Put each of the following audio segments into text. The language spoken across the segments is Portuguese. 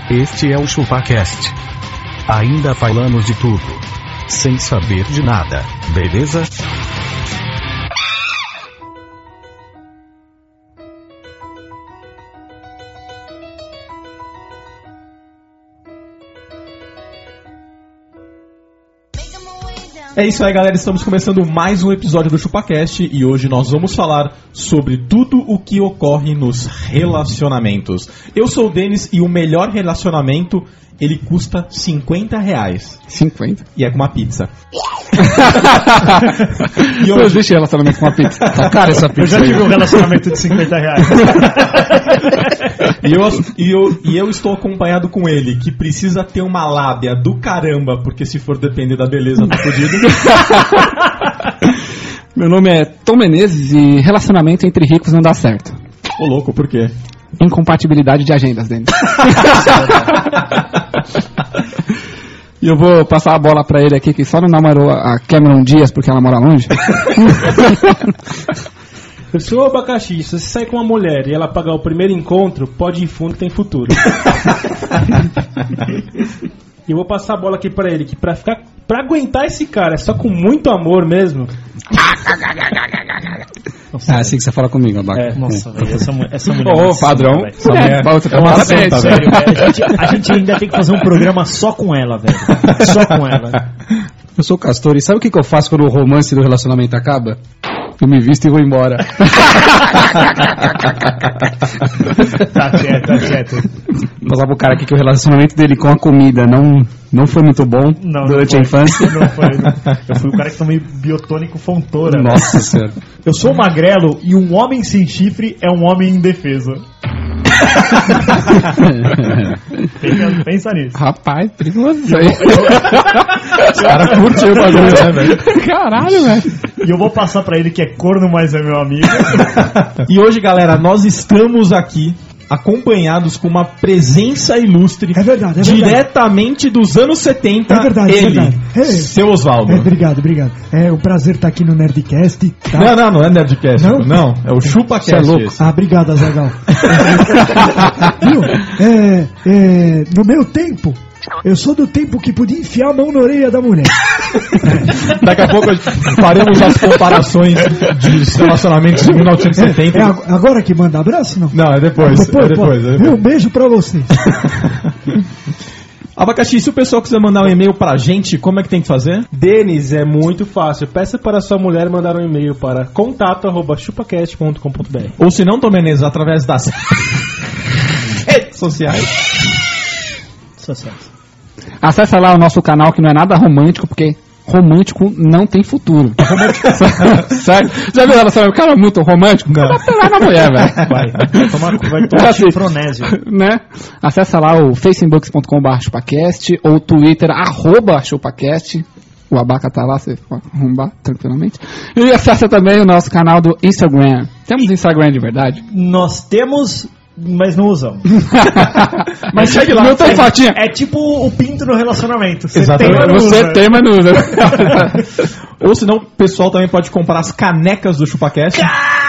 Este é o ChupaCast. Ainda falamos de tudo, sem saber de nada, beleza? É isso aí, galera, estamos começando mais um episódio do ChupaCast e hoje nós vamos falar sobre tudo o que ocorre nos relacionamentos. Eu sou o Denis e o melhor relacionamento, ele custa R$50. 50? E é com uma pizza. E hoje... Não existe relacionamento com uma pizza. Tá cara essa pizza. Eu já tive um relacionamento de R$50. E eu estou acompanhado com ele, que precisa ter uma lábia do caramba, porque se for depender da beleza, tá fodido. Meu nome é Tom Menezes e relacionamento entre ricos não dá certo. Ô louco, por quê? Incompatibilidade de agendas, Denis. E eu vou passar a bola pra ele aqui, que só não namorou a Cameron Diaz porque ela mora longe. Eu sou abacaxi, se você sair com uma mulher e ela pagar o primeiro encontro, pode ir fundo, tem futuro. E eu vou passar a bola aqui pra ele, que pra aguentar esse cara é só com muito amor mesmo. Nossa, é assim que você fala comigo, Abaca. Nossa, essa mulher. Ô, padrão. Sério, velho. A gente ainda tem que fazer um programa só com ela, velho. Só com ela. Eu sou Castor e sabe o que eu faço quando o romance do relacionamento acaba? Eu me visto e vou embora. Tá certo. Vou falar pro cara aqui que o relacionamento dele com a comida não foi muito bom durante a infância. Não foi. Eu fui o cara que tomei biotônico Fontoura. Nossa senhora. Eu sou magrelo e um homem sem chifre é um homem indefeso. Pensa nisso. Rapaz, perigoso isso aí. Os caras curtiram o bagulho, né, velho? Caralho, velho. E eu vou passar pra ele que é corno, mas é meu amigo. E hoje, galera, nós estamos aqui acompanhados com uma presença ilustre. É verdade. Diretamente dos anos 70. É verdade, ele, é verdade. Seu Osvaldo. Obrigado. É um prazer estar aqui no Nerdcast. Tá? Não é Nerdcast. Não, é o ChupaCast. É louco. Obrigado, Azaghal. Viu? No meu tempo, eu sou do tempo que podia enfiar a mão na orelha da mulher. Daqui a pouco faremos as comparações de relacionamentos de 1970. É agora que manda abraço, não? Não, é depois. Um beijo pra você. Abacaxi, se o pessoal quiser mandar um e-mail pra gente, como é que tem que fazer? Denis, é muito fácil. Peça para sua mulher mandar um e-mail para contato@chupacast.com.br. Ou se não, Tom Menezes, através das redes sociais. Acessa lá o nosso canal, que não é nada romântico, porque romântico não tem futuro. Sério? Já viu ela falando, o cara é muito romântico? Não. Vai pegar na mulher, velho. Vai tomar chifronésio. Né? Acessa lá o facebook.com/chupacast ou Twitter @chupacast. O Abaca tá lá, você pode arrombar tranquilamente. E acessa também o nosso canal do Instagram. Temos Instagram de verdade? Nós temos... mas não usamos. Mas segue lá. Não tem fotinha. É tipo o pinto no relacionamento. Você tem, mas não usa. Ou senão, o pessoal também pode comprar as canecas do ChupaCast.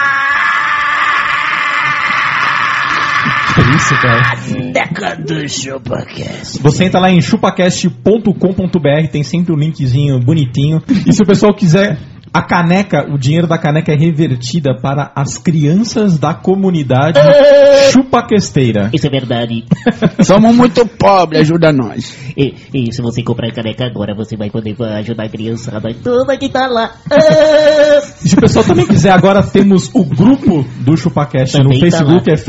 Que isso, cara? Caneca do ChupaCast. Você entra lá em chupacast.com.br, tem sempre um linkzinho bonitinho. E se o pessoal quiser... A caneca, o dinheiro da caneca é revertida para as crianças da comunidade chupaquesteira. Isso é verdade. Somos muito pobres, ajuda nós. E se você comprar a caneca agora, você vai poder ajudar a criançada toda que tá lá. E se o pessoal também quiser, agora temos o grupo do ChupaCast no Facebook, tá, é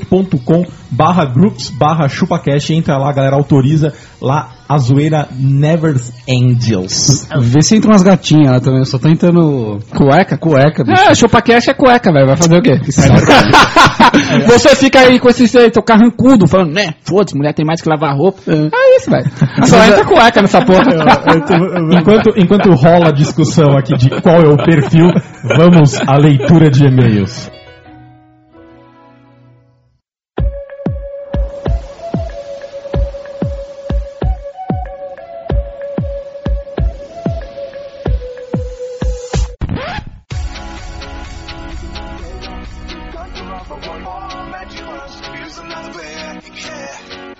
facebook.com/groups/ChupaCast. Entra lá, galera, autoriza lá a zoeira Never Angels. Vê se entra umas gatinhas lá também, eu só tô entrando... Cueca, bicho. ChupaCast é cueca, velho, vai fazer o quê? Você fica aí com esse seu carrancudo, falando, né, foda-se, mulher tem mais que lavar roupa. É isso, velho. Só entra cueca nessa porra. Enquanto rola a discussão aqui de qual é o perfil, vamos à leitura de e-mails.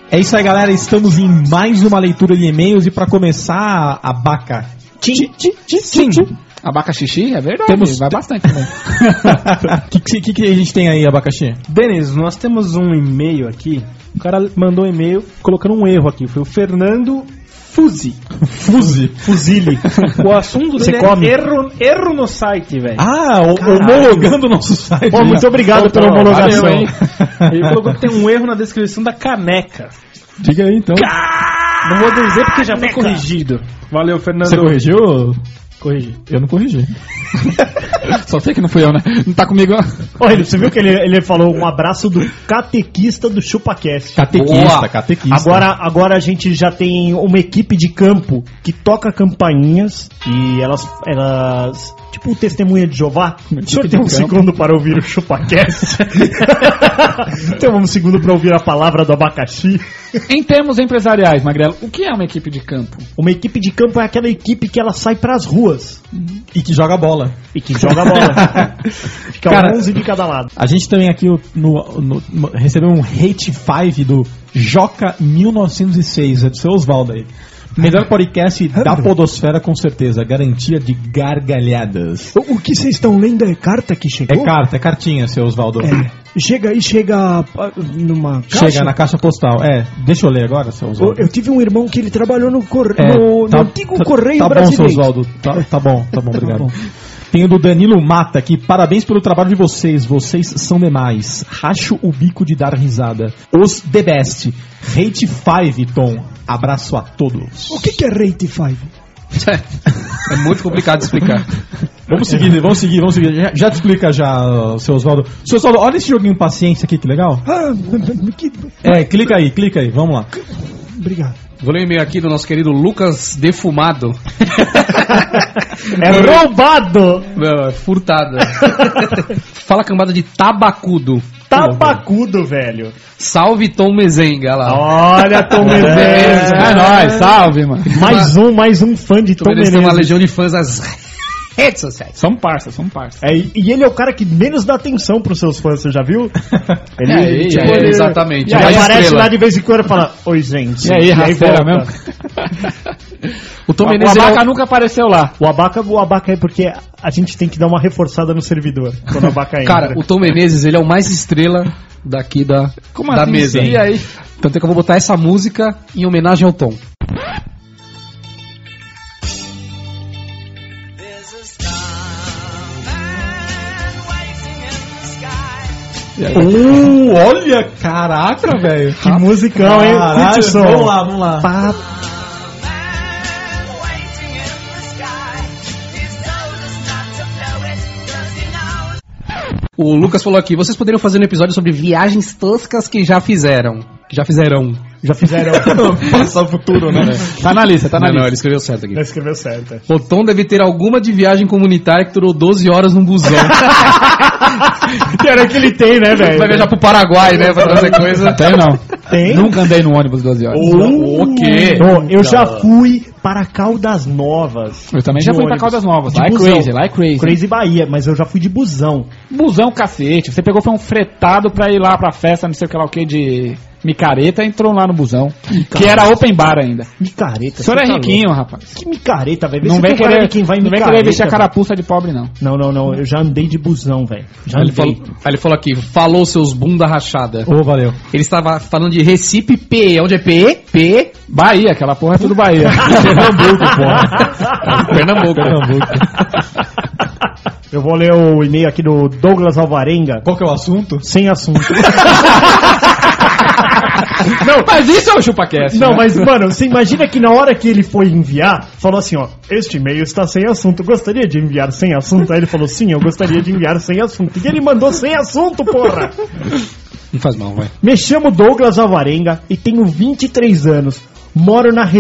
É isso aí, galera. Estamos em mais uma leitura de e-mails e pra começar, abacaxi. Abacaxi, é verdade. Vai bastante também. O que a gente tem aí, abacaxi? Denis, nós temos um e-mail aqui. O cara mandou um e-mail colocando um erro aqui. Foi o Fernando Fuzili. O assunto dele é erro no site, velho. Homologando o nosso site. Pô, muito obrigado pela homologação. Valeu, Ele colocou que tem um erro na descrição da caneca. Diga aí, então. Não vou dizer porque já foi corrigido. Valeu, Fernando. Você corrigiu? Corrigi. Eu não corrigi. Só sei que não fui eu, né? Não tá comigo. Olha, você viu que ele falou um abraço do catequista do ChupaCast. Catequista. Agora a gente já tem uma equipe de campo que toca campainhas e elas tipo testemunha de Jeová. O senhor tem um segundo para ouvir o ChupaCast? Tem um segundo para ouvir a palavra do abacaxi. Em termos empresariais, Magrelo, o que é uma equipe de campo? Uma equipe de campo é aquela equipe que ela sai pras ruas. E que joga bola. Fica Cara, 11 de cada lado. A gente também aqui recebeu um Hate 5 do Joca1906. É do seu Osvaldo aí. Melhor podcast da podosfera, com certeza. Garantia de gargalhadas. O que vocês estão lendo é carta que chegou? É cartinha, seu Osvaldo. Chega numa caixa? Chega na caixa postal. Deixa eu ler agora, seu Osvaldo. Eu tive um irmão que ele trabalhou no antigo Correio Brasileiro. Tá bom, seu Osvaldo. Tá bom, obrigado. Tem o do Danilo Mata aqui. Parabéns pelo trabalho de vocês. Vocês são demais. Racho o bico de dar risada. Os the best. Rate 5, Tom. Abraço a todos. O que é Rate 5? É muito complicado de explicar. Vamos seguir. Já te explica já, seu Osvaldo. Seu Osvaldo, olha esse joguinho Paciência aqui, que legal. Clica aí. Vamos lá. Obrigado. Vou ler um e-mail aqui do nosso querido Lucas Defumado. É roubado! Não, é furtado. Fala cambada de tabacudo. Tabacudo, velho. Salve Tom Mezenga lá. Olha, Tom Menezes. É nóis, salve, mano. Mais um fã de Tom Menezes. Tem uma legião de fãs das redes sociais. Somos parça. E ele é o cara que menos dá atenção pros seus fãs, você já viu? Exatamente. Ele aparece lá de vez em quando e fala: oi, gente. E aí, rasteira mesmo? O Tom Menezes. O Abaca nunca apareceu lá. O Abaca é porque a gente tem que dar uma reforçada no servidor quando o Abaca entra. Cara, o Tom Menezes, ele é o mais estrela daqui da mesa. E aí? Tanto é que eu vou botar essa música em homenagem ao Tom. Olha, caraca, velho. Que musicão, hein? Curte o som. Vamos lá. O Lucas falou aqui, vocês poderiam fazer um episódio sobre viagens toscas que já fizeram. Passar o futuro, né? Tá na lista. Não, ele escreveu certo aqui. Ele escreveu certo. O Tom deve ter alguma de viagem comunitária que durou 12 horas num busão. Que era que ele tem, né, velho? Vai viajar pro Paraguai, né, pra trazer coisa. Tem não. Tem? Nunca andei no ônibus 12 horas. O quê? Eu já fui para Caldas Novas. Eu também já fui pra Caldas Novas. Lá é crazy. Crazy Bahia, mas eu já fui de busão. Busão, cacete. Você pegou, foi um fretado pra ir lá pra festa, não sei o que lá o que, de micareta, entrou lá no busão. Que era open bar ainda. Micareta. O senhor é riquinho, rapaz. Que micareta, velho. Não vem querer vestir a véio. carapuça de pobre, não. Não. Eu já andei de busão, velho. Ele falou aqui, falou seus bunda rachada. Valeu. Ele estava falando de Recife, P. Onde é P? P. Bahia, aquela porra é tudo Bahia. Pernambuco. Eu vou ler o e-mail aqui do Douglas Alvarenga. Qual que é o assunto? Sem assunto. Não, mas isso é o ChupaCast. Não, né? Mas, mano, você imagina que na hora que ele foi enviar, falou assim, ó, este e-mail está sem assunto, gostaria de enviar sem assunto? Aí ele falou, sim, eu gostaria de enviar sem assunto. E ele mandou sem assunto, porra! Não faz mal, vai. Me chamo Douglas Alvarenga e tenho 23 anos. Moro na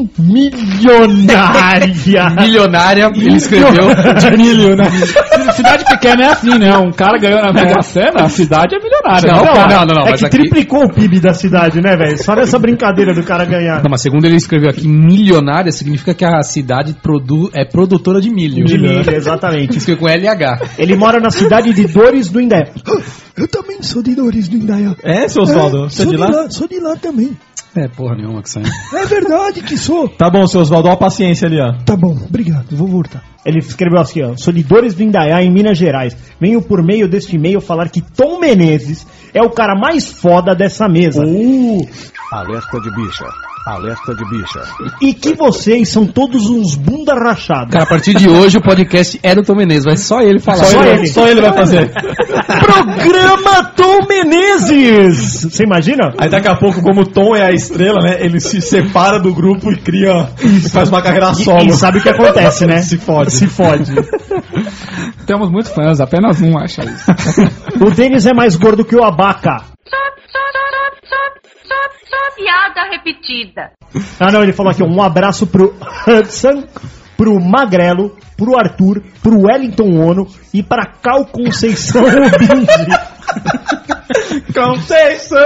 milionária, ele escreveu de milionário. Cidade pequena é assim, né? Um cara ganhou na Mega Sena, a cidade é milionária. Não. É mas que aqui triplicou o PIB da cidade, né, velho? Só nessa brincadeira do cara ganhar. Não, mas segundo ele escreveu aqui, milionária significa que a cidade é produtora de milho. De milho, exatamente. Escreveu com LH. Ele mora na cidade de Dores do Indé. Eu também sou de Dores do Indaiá. É, seu Osvaldo? Você é de lá? Sou de lá também. É porra nenhuma que sai. É verdade que sou. Tá bom, seu Oswaldo, ó a paciência ali, ó. Tá bom, obrigado, vou voltar. Ele escreveu assim, ó: Solidores do Indaiá, em Minas Gerais. Venho por meio deste e-mail falar que Tom Menezes é o cara mais foda dessa mesa. Alerta de bicha. Alerta de bicha. E que vocês são todos uns bunda rachada. Cara, a partir de hoje o podcast é do Tom Menezes, vai só ele falar. Só ele vai fazer. Programa Tom Menezes! Você imagina? Aí daqui a pouco, como o Tom é a estrela, né? Ele se separa do grupo e cria. E faz uma carreira solo. E sabe o que acontece, né? Se fode. Se fode. Temos muitos fãs, apenas um acha isso. O Denis é mais gordo que o Abaca. Piada repetida. Ah, não, ele falou aqui, um abraço pro Hudson, pro Magrelo, pro Arthur, pro Wellington Ono e pra Cal Conceição Obindi. Conceição!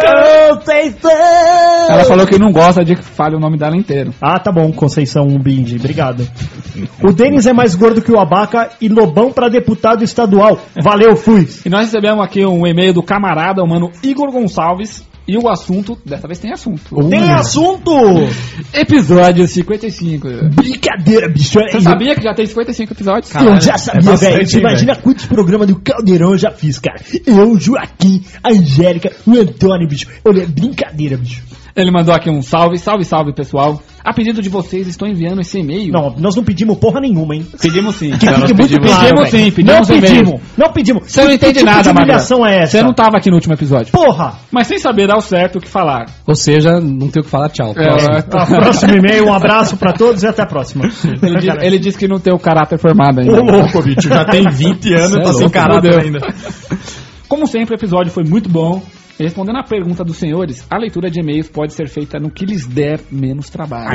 Ela falou que não gosta de que fale o nome dela inteiro. Ah, tá bom, Conceição Bindi, obrigado. O Denis é mais gordo que o Abaca e Lobão pra deputado estadual. Valeu, fui. E nós recebemos aqui um e-mail do camarada, o mano Igor Gonçalves. E o assunto, dessa vez tem assunto. Tem assunto! Episódio 55. Brincadeira, bicho. Você sabia que já tem 55 episódios? Eu já sabia, bastante, velho. Você hein, imagina quantos programas do Caldeirão eu já fiz, cara. Eu, o Joaquim, a Angélica, o Antônio, bicho. Olha, brincadeira, bicho. Ele mandou aqui um salve, pessoal. A pedido de vocês, estou enviando esse e-mail. Não, nós não pedimos porra nenhuma, hein? Pedimos sim. Que fique muito claro, pedimos e-mail. Não pedimos. Você não entende tipo nada, de Magrelo. humilhação é essa? Você não tava aqui no último episódio. Porra! Mas sem saber ao certo o que falar. Ou seja, não tem o que falar, tchau. Próximo e-mail, um abraço pra todos e até a próxima. Ele disse que não tem o caráter formado ainda. Ô louco, bicho, já tem 20 anos e tá sem caráter ainda. Como sempre, o episódio foi muito bom. E respondendo à pergunta dos senhores, a leitura de e-mails pode ser feita no que lhes der menos trabalho.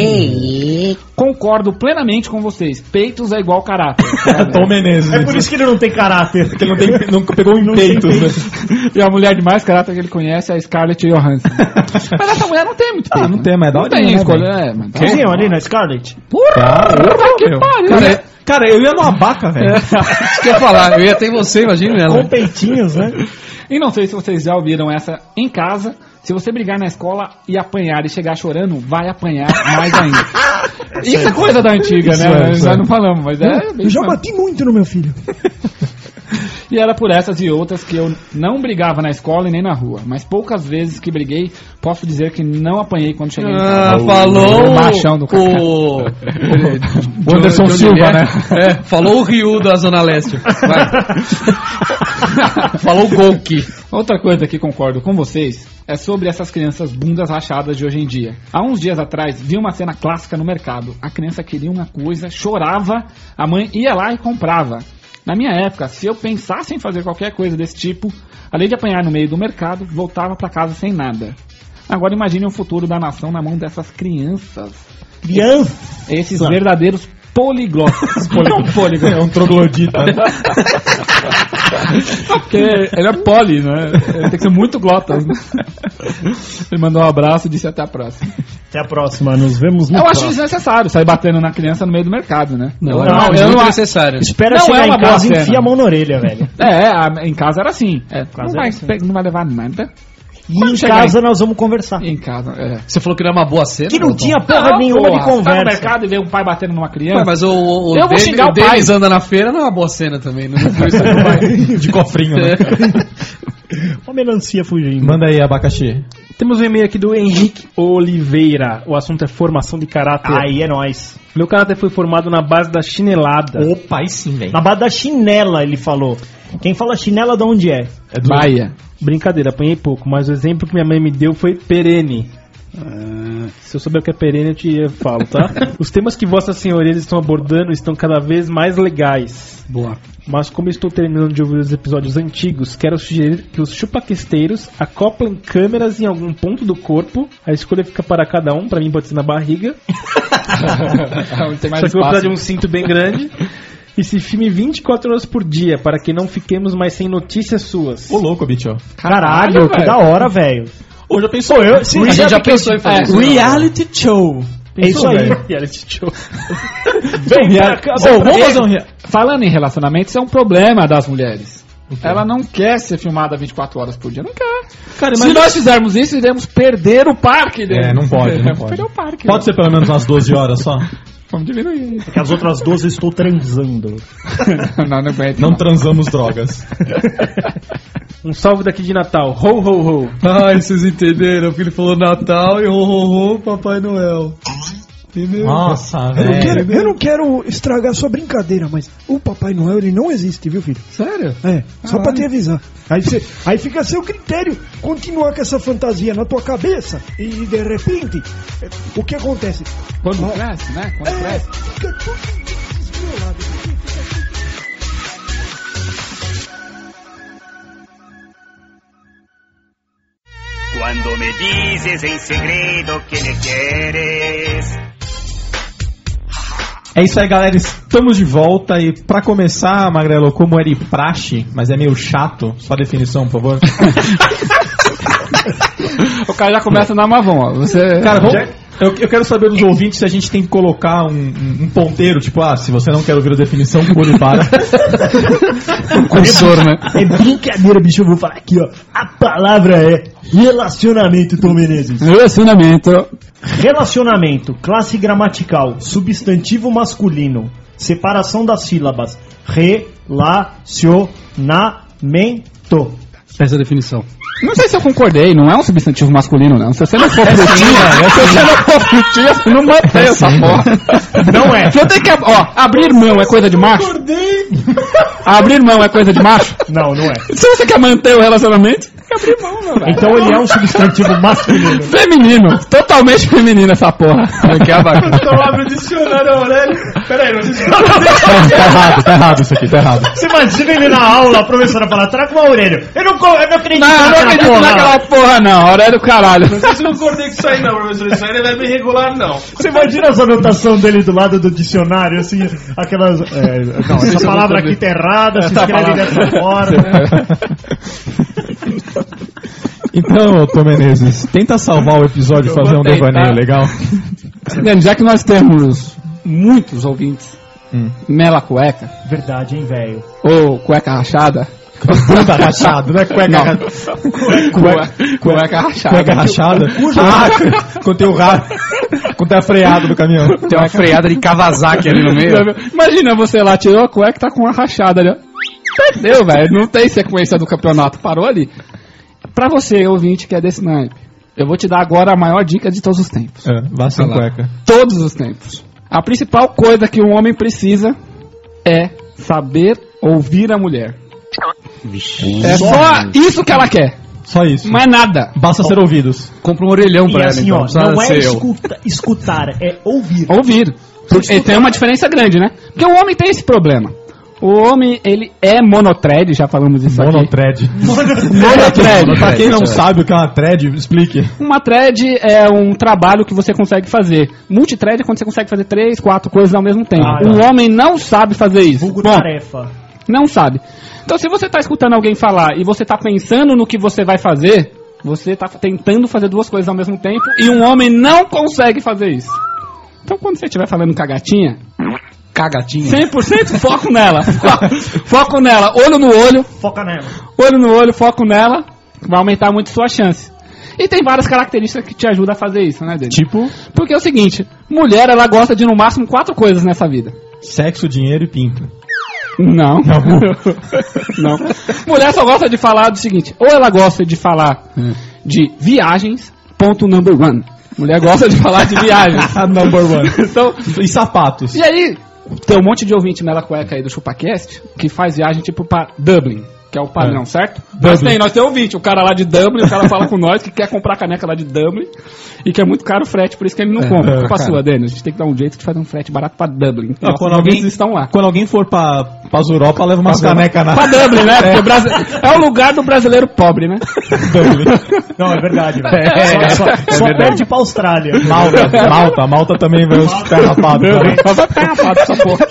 Concordo plenamente com vocês. Peitos é igual caráter. Tom Menezes. É por isso que ele não tem caráter. Porque ele não pegou em peitos, né? E a mulher de mais caráter que ele conhece é a Scarlett Johansson. Mas essa mulher não tem muito peito. Não tem, mas dá Não tem escolha. Quem ali na Scarlett? Que pariu. Cara, eu ia no Abaca, velho. Quer falar? Eu ia ter você, imagina ela. Com peitinhos, né? E não sei se vocês já ouviram essa em casa. Se você brigar na escola e apanhar e chegar chorando, vai apanhar mais ainda. Isso é coisa da antiga, né? Nós não falamos, mas é bem Eu já fã. bati muito no meu filho. E era por essas e outras que eu não brigava na escola e nem na rua. Mas poucas vezes que briguei, posso dizer que não apanhei quando cheguei em casa. Falou O machão do cara. o Anderson Silva, né? É, falou o Ryu da Zona Leste. Vai. Falou o Golki. Outra coisa que concordo com vocês é sobre essas crianças bundas rachadas de hoje em dia. Há uns dias atrás, vi uma cena clássica no mercado. A criança queria uma coisa, chorava, a mãe ia lá e comprava. Na minha época, se eu pensasse em fazer qualquer coisa desse tipo, além de apanhar no meio do mercado, voltava para casa sem nada. Agora imagine o futuro da nação na mão dessas crianças. Esses verdadeiros poliglotas. É um troglodita. Porque ele é poli, né? Ele tem que ser muito glotas. Né? Ele mandou um abraço e disse até a próxima. Até a próxima, nos vemos no Eu acho próximo. desnecessário sair batendo na criança no meio do mercado, né? Não, eu é muito não- necessário. Espera Não chegar é uma em casa e boa enfia cena. a mão na orelha, velho. Em casa era assim. Não casa vai, era assim. não vai levar nada. E Quando em chegar casa nós vamos conversar. Em casa, é. Você falou que não é uma boa cena? Que não Tom? tinha porra nenhuma de Tá no conversa. mercado e vê um pai batendo numa criança. Ué, mas Eu vou Denis- xingar o pai. Denis anda na feira não é uma boa cena também. Não foi isso que o pai- De cofrinho, né? Uma melancia fugindo. Manda aí, abacaxi. Temos um e-mail aqui do Henrique Oliveira. O assunto é formação de caráter. Aí é nóis. Meu caráter foi formado na base da chinelada. Opa, aí sim, velho. Na base da chinela, ele falou. Quem fala chinela, de onde é? Baia. Brincadeira, apanhei pouco, mas o exemplo que minha mãe me deu foi perene. Se eu souber o que é perene, eu te falo, tá? Os temas que vossas senhorias estão abordando estão cada vez mais legais. Boa. Mas como estou terminando de ouvir os episódios antigos, quero sugerir que os chupaquesteiros acoplem câmeras em algum ponto do corpo. A escolha fica para cada um, pra mim pode ser na barriga. Tem mais Só que eu vou precisar espaço. de um cinto bem grande. E se filme 24 horas por dia, para que não fiquemos mais sem notícias suas. Ô, louco, bicho. Caralho, que velho. da hora, velho. Ô, já pensou eu? Sim, A gente já pensou em fazer isso. Reality show. É isso aí. Reality show. Vem pra cá, vem pra Vamos fazer um Falando em relacionamento, isso é um problema das mulheres. Ela não quer ser filmada 24 horas por dia, não quer. Cara, Se nós fizermos isso, iremos perder o parque. Não pode. Perder o parque. Pode ser pelo menos umas 12 horas só? Vamos diminuir. Porque as outras 12 eu estou transando. Não transamos drogas. Um salve daqui de Natal. Ho, ho, ho. Ai, vocês entenderam? Porque ele falou Natal e ho, Papai Noel. Entendeu? Nossa, velho. Eu não quero estragar sua brincadeira, mas o Papai Noel ele não existe, viu, filho? Sério? Só pra te avisar. Aí fica a seu critério continuar com essa fantasia na tua cabeça e de repente, o que acontece? Quando cresce, né? Quando cresce. Fica tudo desviolado. Cuando me dices en segredo que me quieres. É isso aí, galera, estamos de volta e pra começar, Magrelo, como era de praxe, mas é meio chato, só a definição, por favor. O cara já começa na Mavon, ó. Você... Cara, eu quero saber dos ouvintes se a gente tem que colocar um ponteiro, tipo, se você não quer ouvir a definição, pule para. Um cursor, né? É brincadeira, bicho, eu vou falar aqui, ó. A palavra é relacionamento, Tom Menezes. Relacionamento, classe gramatical, substantivo masculino, separação das sílabas, relacionamento. Essa é a definição. Não sei se eu concordei, não é um substantivo masculino, não. Se você não for frutinha, você não mantém essa porra. Não é. Você tem que, abrir mão é coisa de macho? Abrir mão é coisa de macho? Não, não é. Se você quer manter o relacionamento, tem que abrir mão, meu velho. Então ele é um substantivo masculino. Feminino, totalmente feminino essa porra. Então abre o dicionário, Aurélio. Peraí, não Tá errado isso aqui, tá errado. Você imagina ele na aula, a professora fala, traga o Aurélio. Eu não acredito naquela porra, não. Aurélio, caralho. Não sei se eu concordei com isso aí, não, professor. Isso aí não é bem regular, não. Você imagina essa anotação dele do lado do dicionário, assim, aquelas... não, essa palavra aqui tá errada, se escreve dessa forma. Então, Tom Menezes, tenta salvar o episódio e fazer um devaneio legal. Já que nós temos muitos ouvintes, mela cueca. Verdade, hein, velho? Ou cueca rachada. Bunda rachada, não é cueca rachada. Cueca rachada. Cueca rachada? Quando tem o raro. Quando tem a freada do caminhão. Tem uma freada de Kawasaki ali no meio. Imagina você lá, tirou a cueca e tá com uma rachada ali. Perdeu, velho. Não tem sequência do campeonato. Parou ali. Pra você, ouvinte, que é desse naipe, eu vou te dar agora a maior dica de todos os tempos. Vá sem cueca. Todos os tempos. A principal coisa que um homem precisa é saber ouvir a mulher. É só isso que ela quer. Só isso. Mais nada. Basta ser ouvidos. Compra um orelhão pra ela, assim, então. Não é escutar, é ouvir. Ouvir. Porque tem uma diferença grande, né? Porque o homem tem esse problema. O homem, ele é monotred, já falamos disso aqui. Monotred. Pra quem não sabe o que é uma thread, explique. Uma thread é um trabalho que você consegue fazer. Multithread é quando você consegue fazer 3, 4 coisas ao mesmo tempo. O homem não sabe fazer isso. Vulgo tarefa. Não sabe. Então, se você está escutando alguém falar e você está pensando no que você vai fazer, você está tentando fazer duas coisas ao mesmo tempo e um homem não consegue fazer isso. Então, quando você estiver falando com a gatinha... Cagatinha. 100% foco nela. Foco nela. Olho no olho. Foca nela. Olho no olho, foco nela. Vai aumentar muito sua chance. E tem várias características que te ajudam a fazer isso, né, Denis? Tipo? Porque é o seguinte, mulher, ela gosta de no máximo 4 coisas nessa vida. Sexo, dinheiro e pinto. Não. Não. Mulher só gosta de falar do seguinte, ou ela gosta de falar de viagens, ponto number 1. Mulher gosta de falar de viagens. Number 1. Então, e sapatos. E aí, tem um monte de ouvinte mela cueca aí do ChupaCast que faz viagem tipo pra Dublin, que é o padrão, certo? Nós tem ouvinte, o cara lá de Dublin, o cara fala com nós que quer comprar caneca lá de Dublin e que é muito caro o frete, por isso que ele não compra. Culpa sua, Denis. A gente tem que dar um jeito de fazer um frete barato pra Dublin. Quando alguém estão lá. Quando alguém for pra Europa, leva umas canecas na... Pra Dublin, né? Porque é o lugar do brasileiro pobre, né? Dublin. Não, é verdade. Só perde pra Austrália. Malta também vai os pés rapados. Vai pé rapado essa porra.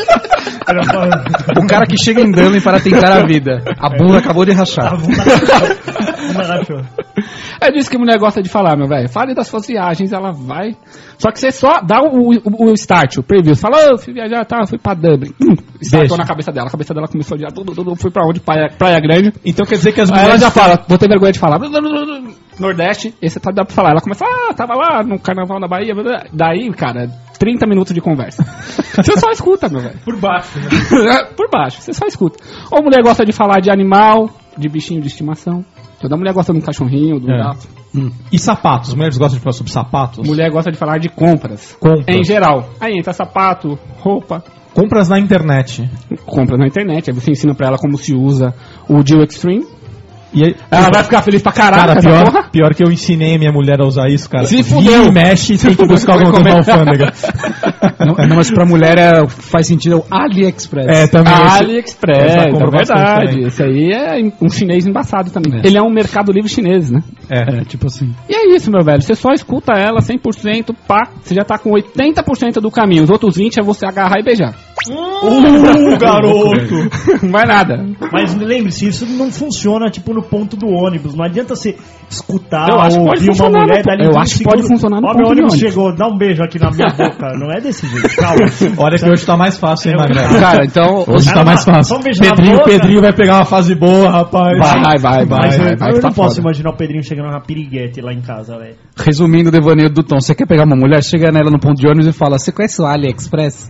O cara que chega em Dublin para tentar a vida. A bunda acabou de rachar. A bunda rachou. É disso que a mulher gosta de falar, meu velho. Fale das suas viagens, ela vai. Só que você só dá o start, o preview. Você fala, eu fui viajar, tá, fui pra Dublin. Startou na cabeça dela. A cabeça dela começou a viajar, tudo, fui pra onde? Praia Grande. Então quer dizer que as Aí mulheres... ela já fala, vou ter vergonha de falar. Nordeste, esse tá dá pra falar. Ela começa, tava lá no carnaval na Bahia. Daí, cara, 30 minutos de conversa. Você só escuta, meu velho. Por baixo, né? Por baixo, você só escuta. Ou a mulher gosta de falar de animal, de bichinho de estimação. Toda mulher gosta de um cachorrinho, de um gato. E sapatos? As mulheres gostam de falar sobre sapatos? Mulher gosta de falar de compras. Em geral. Aí entra sapato, roupa. Compras na internet. Compras na internet. Aí você ensina pra ela como se usa o Deal Extreme. E aí, ela vai ficar feliz pra caralho. Cara, pior que eu ensinei minha mulher a usar isso, cara. Se fudeu. Mexe e tem que buscar alguma coisa na alfândega. Não, mas pra mulher faz sentido o AliExpress. É, também. AliExpress, é verdade. Esse aí é um chinês embaçado também. Ele é um mercado livre chinês, né? É, tipo assim. E é isso, meu velho. Você só escuta ela 100%, pá. Você já tá com 80% do caminho. Os outros 20% é você agarrar e beijar. Garoto! Não vai nada. Mas lembre-se, isso não funciona tipo no ponto do ônibus. Não adianta você escutar ou ouvir uma mulher dali. Eu acho que pode funcionar no ponto do ônibus. Chegou, dá um beijo aqui na minha boca. Não é desse jeito, calma. Olha que hoje tá mais fácil, hein, Magrelo? Cara, então... Hoje tá mais fácil. Pedrinho vai pegar uma fase boa, rapaz. Vai. Eu não posso imaginar o Pedrinho chegando na piriguete lá em casa, velho. Resumindo o devaneio do Tom, você quer pegar uma mulher, chega nela no ponto de ônibus e fala, você conhece o AliExpress?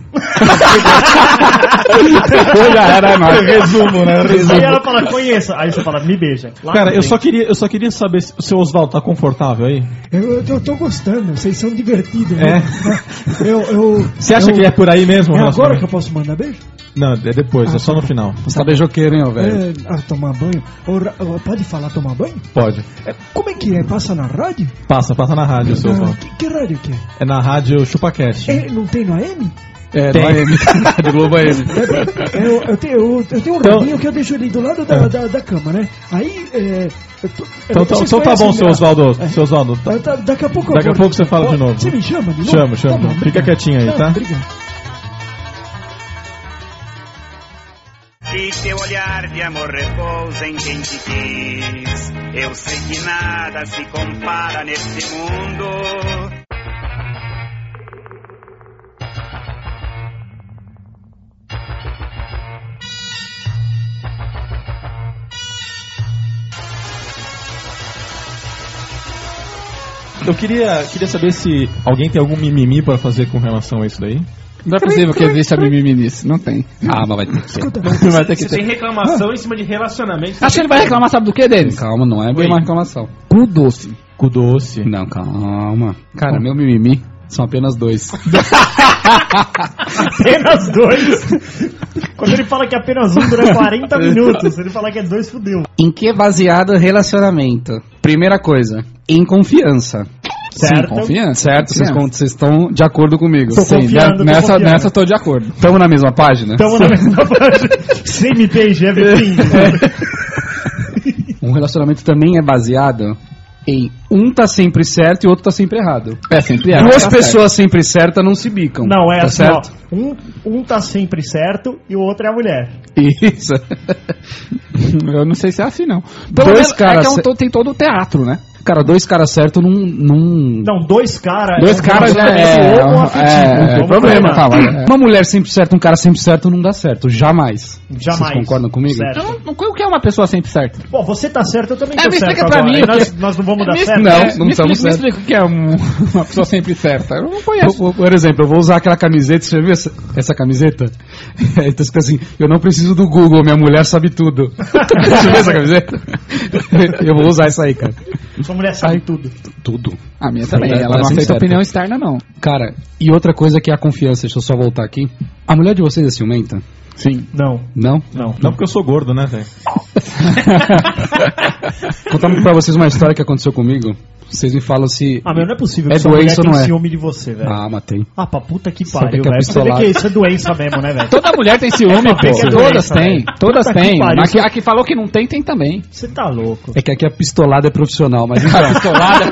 Já era, não. Resumo, né? Aí ela fala, conheça. Aí você fala, me beija. Lá cara, eu só queria saber se o seu Osvaldo tá confortável aí. Eu tô gostando, vocês são divertidos. É? Você acha que é por aí mesmo? É agora que eu posso mandar beijo? Não, é depois, é só no final. Você tá beijoqueiro, hein, velho? Tomar banho. Pode falar tomar banho? Pode. Como é que é? Passa na rádio? Passa na rádio, seu Osvaldo. Que rádio que é? É na rádio ChupaCast. Não tem no AM? É, no AM. Rádio Globo AM. Eu tenho um radinho que eu deixo ali do lado da cama, né? Aí, então tá bom, seu Osvaldo. Seu Osvaldo. Daqui a pouco você fala de novo. Você me chama de novo? Chama. Tá bom, fica quietinho aí, tá? Obrigado. E teu olhar de amor repousa em quem te quis. Eu sei que nada se compara nesse mundo. Eu queria saber se alguém tem algum mimimi pra fazer com relação a isso daí. Não é possível que exista mimimi nisso. Não tem. Ah, mas vai ter que ser. Vai ter que Você tem reclamação em cima de relacionamento. Acho que ele vai reclamar, sabe do que, Denis? Calma, não é bem uma reclamação. Cu doce. Cu doce. Não, calma. Cara, meu mimimi são apenas 2. Apenas 2? Quando ele fala que apenas um dura 40 minutos, se ele falar que é 2, fudeu. Em que é baseado o relacionamento? Primeira coisa, em confiança. Certo. Sim, confiança. Certo, vocês estão de acordo comigo. Tô confiando, nessa eu tô de acordo. Estamos na mesma página? Estamos na mesma página. CMTG, Um relacionamento também é baseado em um tá sempre certo e o outro tá sempre errado. É, sempre é. Duas pessoas sempre certas não se bicam. Não, é tá assim, certo? Ó. Um tá sempre certo e o outro é a mulher. Isso. Eu não sei se é assim, não. Dois caras... tem todo o teatro, né? Cara, 2 caras certos Não, 2 caras... 2 caras já é problema, calma. Uma mulher sempre certa, um cara sempre certo não dá certo. Jamais. Vocês concordam comigo? Certo. O que é uma pessoa sempre certa? Bom, você tá certo, eu também tô me certo explica pra agora. mim. Nós não vamos dar certo? Não estamos certos. Me explica o que é uma pessoa sempre certa. Eu não conheço. Por exemplo, eu vou usar aquela camiseta. Você viu essa camiseta? Então fica assim, eu não preciso do Google, minha mulher sabe tudo. Você viu essa camiseta? Eu vou usar essa aí, cara. Sua mulher sabe tudo. Tudo. A minha também. Ela não aceita opinião externa, não. Cara, e outra coisa que é a confiança. Deixa eu só voltar aqui. A mulher de vocês é ciumenta? Sim. Não. Não? Não porque eu sou gordo, né, velho? Contar pra vocês uma história que aconteceu comigo. Vocês me falam se... Ah, meu, não é possível é que sua mulher doença ou tem não é? ciúme de você, velho. Ah, matei. Ah, pra puta que Sabe pariu, que é velho. Você vê pistolado. que isso é doença mesmo, né, velho? Toda mulher tem ciúme, pô. É Todas doença, têm. velho. Todas Puta que têm. pariu, Mas a que falou que não tem também. Você tá louco. É que aqui a pistolada é profissional, mas então... Pistolada.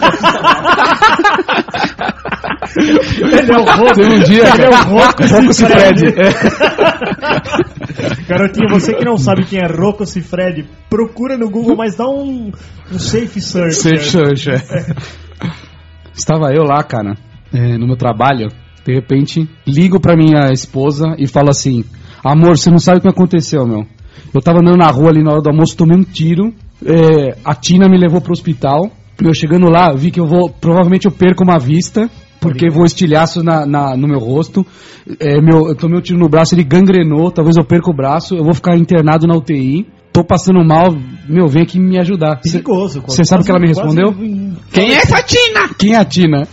Ele é o rouco. Teve um dia, Ele é o rouco. pouco se pede. Garotinho, você que não sabe quem é Rocco Siffredi, procura no Google, mas dá um safe search. Safe search, Estava eu lá, cara, no meu trabalho. De repente, ligo pra minha esposa e falo assim: amor, você não sabe o que aconteceu, meu. Eu tava andando na rua ali na hora do almoço, tomei um tiro. A Tina me levou pro hospital. Eu chegando lá, vi que provavelmente eu perco uma vista, porque vou estilhaço no meu rosto. Eu tomei um tiro no braço, ele gangrenou, talvez eu perca o braço, eu vou ficar internado na UTI. Tô passando mal, vem aqui me ajudar. Perigoso. Você sabe o que ela me respondeu? Quem é essa Tina? Quem é a Tina?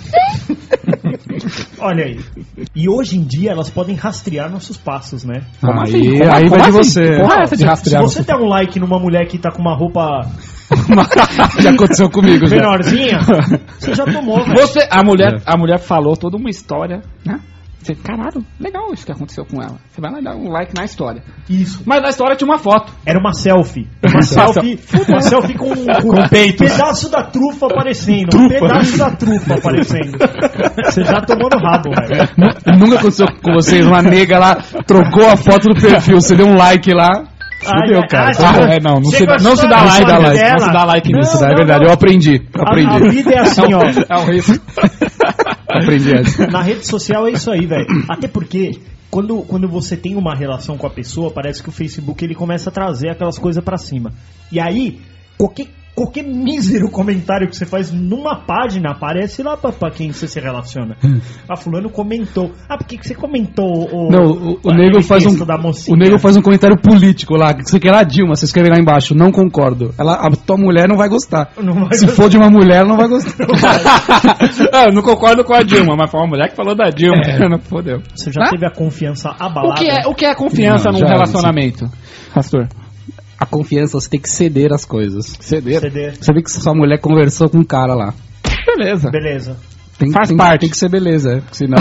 Olha aí. E hoje em dia elas podem rastrear nossos passos, né? Aí vai de você. Porra, essa de rastrear. Se você der um like numa mulher que tá com uma roupa já aconteceu comigo, já. menorzinha, você já tomou, velho. A mulher falou toda uma história, né? Você, caralho, legal isso que aconteceu com ela. Você vai lá dar um like na história. Isso. Mas na história tinha uma foto. Era uma selfie. Uma selfie com peito. Pedaço da trufa aparecendo. Um pedaço da trufa aparecendo. Você já tomou no rabo, velho. Nunca aconteceu com vocês, uma nega lá trocou a foto do perfil, você deu um like lá. Fudeu, cara. Não se dá like. Não se dá like nisso, é verdade. Eu aprendi. A vida é assim, ó. É um risco. Aprendi essa. Na rede social é isso aí, velho. Até porque quando você tem uma relação com a pessoa, parece que o Facebook ele começa a trazer aquelas coisas pra cima. E aí, qualquer mísero comentário que você faz numa página aparece lá pra quem você se relaciona. Fulano comentou. Por que você comentou o nego faz um comentário político lá, que você quer lá, Dilma, você escreve lá embaixo, não concordo. A tua mulher não vai gostar. Se for de uma mulher, não vai gostar. Eu não concordo com a Dilma, mas foi uma mulher que falou da Dilma. Não fodeu. Você já teve a confiança abalada? O que é confiança num relacionamento, Pastor? A confiança, você tem que ceder as coisas. Ceder. Você vê que sua mulher conversou com um cara lá. Beleza. Faz parte. Tem que ser beleza, senão...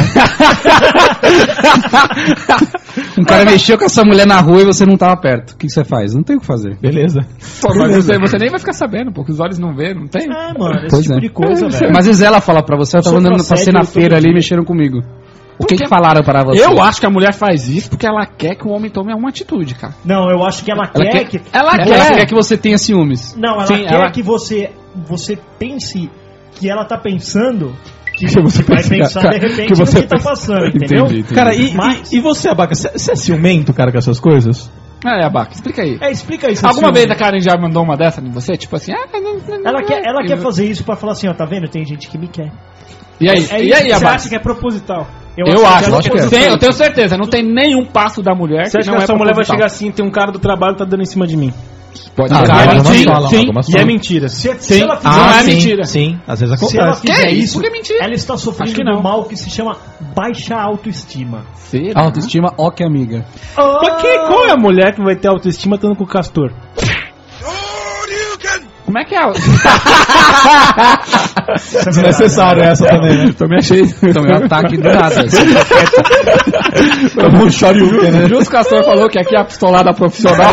um cara mexeu com essa mulher na rua e você não tava perto. O que você faz? Não tem o que fazer. Beleza. Mas você nem vai ficar sabendo, porque os olhos não vêem, não tem? Mano, esse tipo de coisa, velho. Mas às vezes ela fala pra você, eu tava andando, passei na feira ali e mexeram comigo. O que falaram para você? Eu acho que a mulher faz isso porque ela quer que o homem tome uma atitude, cara. Não, eu acho que ela quer que... Ela quer que você tenha ciúmes. Não, ela quer que você pense que ela tá pensando... Que você vai pensar de repente no que tá passando, entendeu? Entendi. Cara, e você, Abaca? Você é ciumento, cara, com essas coisas? Abaca, explica aí. Explica isso. Alguma vez a Karen já mandou uma dessa em você? Tipo assim, ela quer fazer isso pra falar assim, ó, tá vendo? Tem gente que me quer. E aí, Você acha que é proposital? Eu acho que é. Eu tenho certeza, não tem nenhum passo da mulher. Você acha que a sua mulher vai chegar assim, tem um cara do trabalho que tá dando em cima de mim? Pode ser. E é mentira. Se ela fizer não é mentira. Sim, às vezes acontece. Se ela fizer isso, é mentira. ela está sofrendo de um mal que se chama baixa autoestima. Autoestima, que amiga. Qual é a mulher que vai ter autoestima estando com o Castor? Como é que é? Desnecessário essa também, né? Também achei. Também um ataque do nada. Foi um choruque, né? Justo o Castor falou que aqui é a pistolada profissional.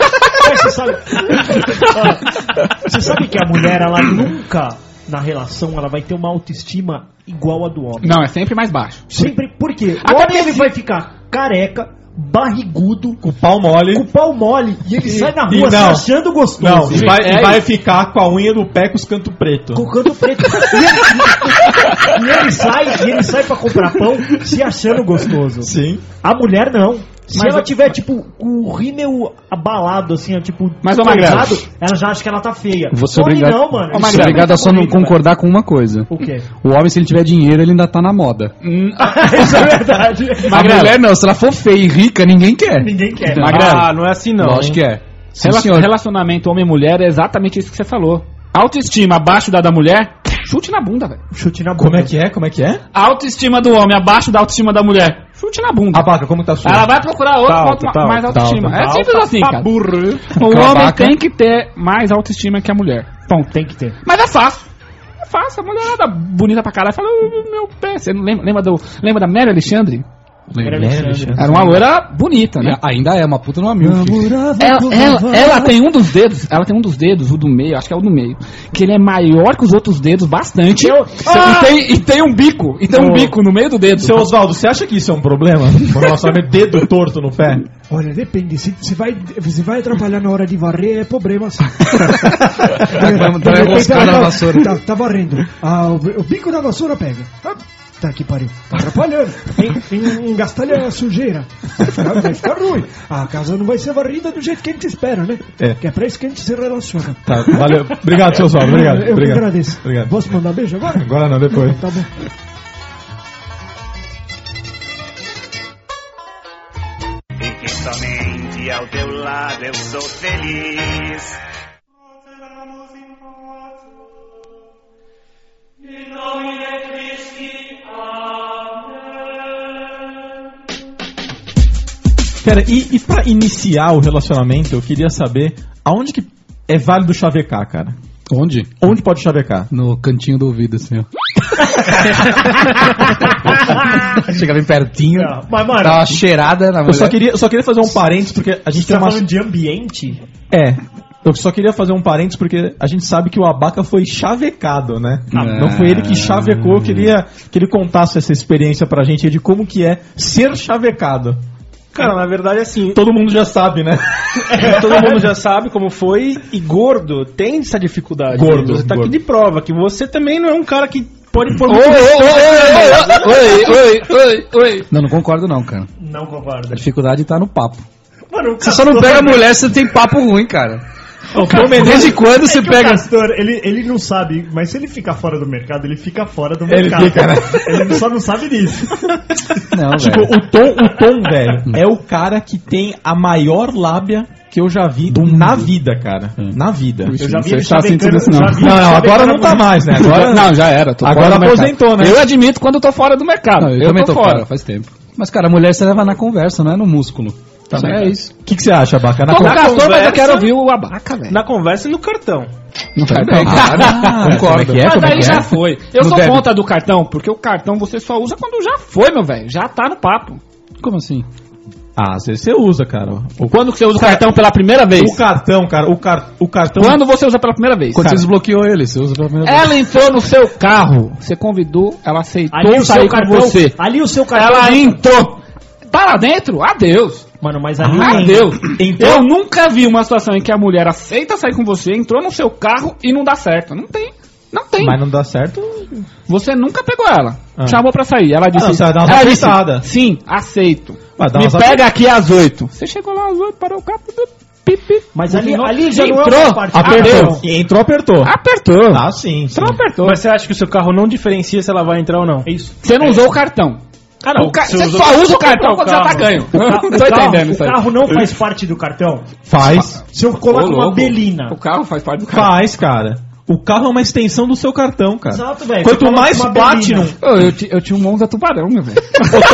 Você sabe que a mulher, ela nunca, na relação, ela vai ter uma autoestima igual a do homem. Não, é sempre mais baixo. Sempre, por quê? O homem ele vai ficar careca, barrigudo, com o pau mole, e ele sai na rua se achando gostoso. Não, e vai ficar com a unha do pé com os cantos pretos. Com o canto preto. E ele sai pra comprar pão se achando gostoso. Sim. A mulher não. Se ela tiver, tipo, o rímel abalado, assim, tipo, mas pesado, ela já acha que ela tá feia. Você é obrigado a só não concordar com uma coisa. O quê? O homem, se ele tiver dinheiro, ele ainda tá na moda. Isso é verdade. A mulher não, se ela for feia e rica, ninguém quer. Ninguém quer. Não é assim não. Lógico que é. Relacionamento homem-mulher é exatamente isso que você falou. Autoestima abaixo da mulher, chute na bunda, velho. Chute na bunda. Como é que é? Autoestima do homem abaixo da autoestima da mulher. Chute na bunda. Abaca, como tá sua? Ela vai procurar outro mais autoestima. É simples assim, cara. O homem tem que ter mais autoestima que a mulher. Bom, tem que ter. Mas é fácil. A mulherada bonita pra caralho fala, meu pé. Você não lembra da Mary Alexandre? Era uma loira bonita, né? Ainda é uma puta numa milf. Ela tem um dos dedos, o do meio, acho que é o do meio, que ele é maior que os outros dedos bastante. E tem um bico, um bico no meio do dedo. Seu Oswaldo, você acha que isso é um problema? Nossa, dedo torto no pé? Olha, depende. Se vai atrapalhar na hora de varrer, é problema sim. Tá varrendo. O bico da vassoura pega. Tá que pariu. Tá atrapalhando. Engastalha a sujeira. Vai ficar ruim. A casa não vai ser varrida do jeito que a gente espera, né? Que é pra isso que a gente se relaciona. Tá, valeu. Obrigado, seu Oswaldo. Obrigado. Eu agradeço. Obrigado. Posso mandar beijo agora? Agora não, depois. Tá bom. Fique somente ao teu lado, eu sou feliz. Cara, e pra iniciar o relacionamento, eu queria saber aonde que é válido chavecar, cara? Onde? Onde pode chavecar? No cantinho do ouvido, assim, ó. Chega bem pertinho, mas, mano, dá uma cheirada na mulher. Eu só queria fazer um parênteses, porque a gente tem uma... falando de ambiente? Eu só queria fazer um parênteses porque a gente sabe que o Abaca foi chavecado, né? Não foi ele que chavecou. Eu queria que ele contasse essa experiência pra gente de como que é ser chavecado. Cara, na verdade, assim... Todo mundo já sabe, né? Todo mundo já sabe como foi. E gordo tem essa dificuldade. Gordo. Você tá aqui de prova que você também não é um cara que pode pôr... Oi. Não concordo não, cara. Não concordo. A dificuldade tá no papo. Mano, você só não pega a mulher, você tem papo ruim, cara. Desde quando você pega... O Castor, ele não sabe, mas se ele ficar fora do mercado, ele fica fora do mercado. Fica, né? Ele só não sabe disso. Não, tipo, o Tom, velho, é o cara que tem a maior lábia que eu já vi na vida, cara. Na vida. Eu já vi ele chavecando. Não, agora não tá mais, né? Agora, não, já era. Agora aposentou, né? Eu admito quando eu tô fora do mercado. Não, eu também tô fora, faz tempo. Mas, cara, a mulher você leva na conversa, não é no músculo. Tá, é isso. O que você acha, Abaca? Na conversa, mas eu quero ouvir o Abaca, velho. Na conversa e no cartão. No cartão, cara. Concordo. Mas aí já foi. Eu sou contra do cartão, porque o cartão você só usa quando já foi, meu velho. Já tá no papo. Como assim? Às vezes você usa, cara. Quando que você usa o cartão pela primeira vez? O cartão, cara. O cartão... Quando você usa pela primeira vez? Quando você desbloqueou ele, você usa pela primeira vez. Ela entrou no seu carro. Você convidou, ela aceitou sair com você. Ali o seu cartão... Ela entrou. Tá lá dentro? Adeus. Mano, mas ali... Adeus. Eu nunca vi uma situação em que a mulher aceita sair com você, entrou no seu carro e não dá certo. Não tem. Não tem. Mas não dá certo... Você nunca pegou ela. Chamou pra sair. Ela disse... você vai dar uma aceitada. Sim, aceito. Me pega aqui às 8. Você chegou lá às 8, parou o carro... Mas ali já entrou, não é uma parte. Apertou. Apertou. Ah, sim. Apertou. Mas você acha que o seu carro não diferencia se ela vai entrar ou não? É isso. Você não usou o cartão. Ah, não. Você só usa o cartão quando já tá ganho. Não tô entendendo isso aí. O carro não faz parte do cartão? Faz. Se eu coloco uma belina... O carro faz parte do cartão. Faz, cara. O carro é uma extensão do seu cartão, cara. Exato, velho. Quanto mais Platinum... Eu tinha um Monza Tubarão, meu velho.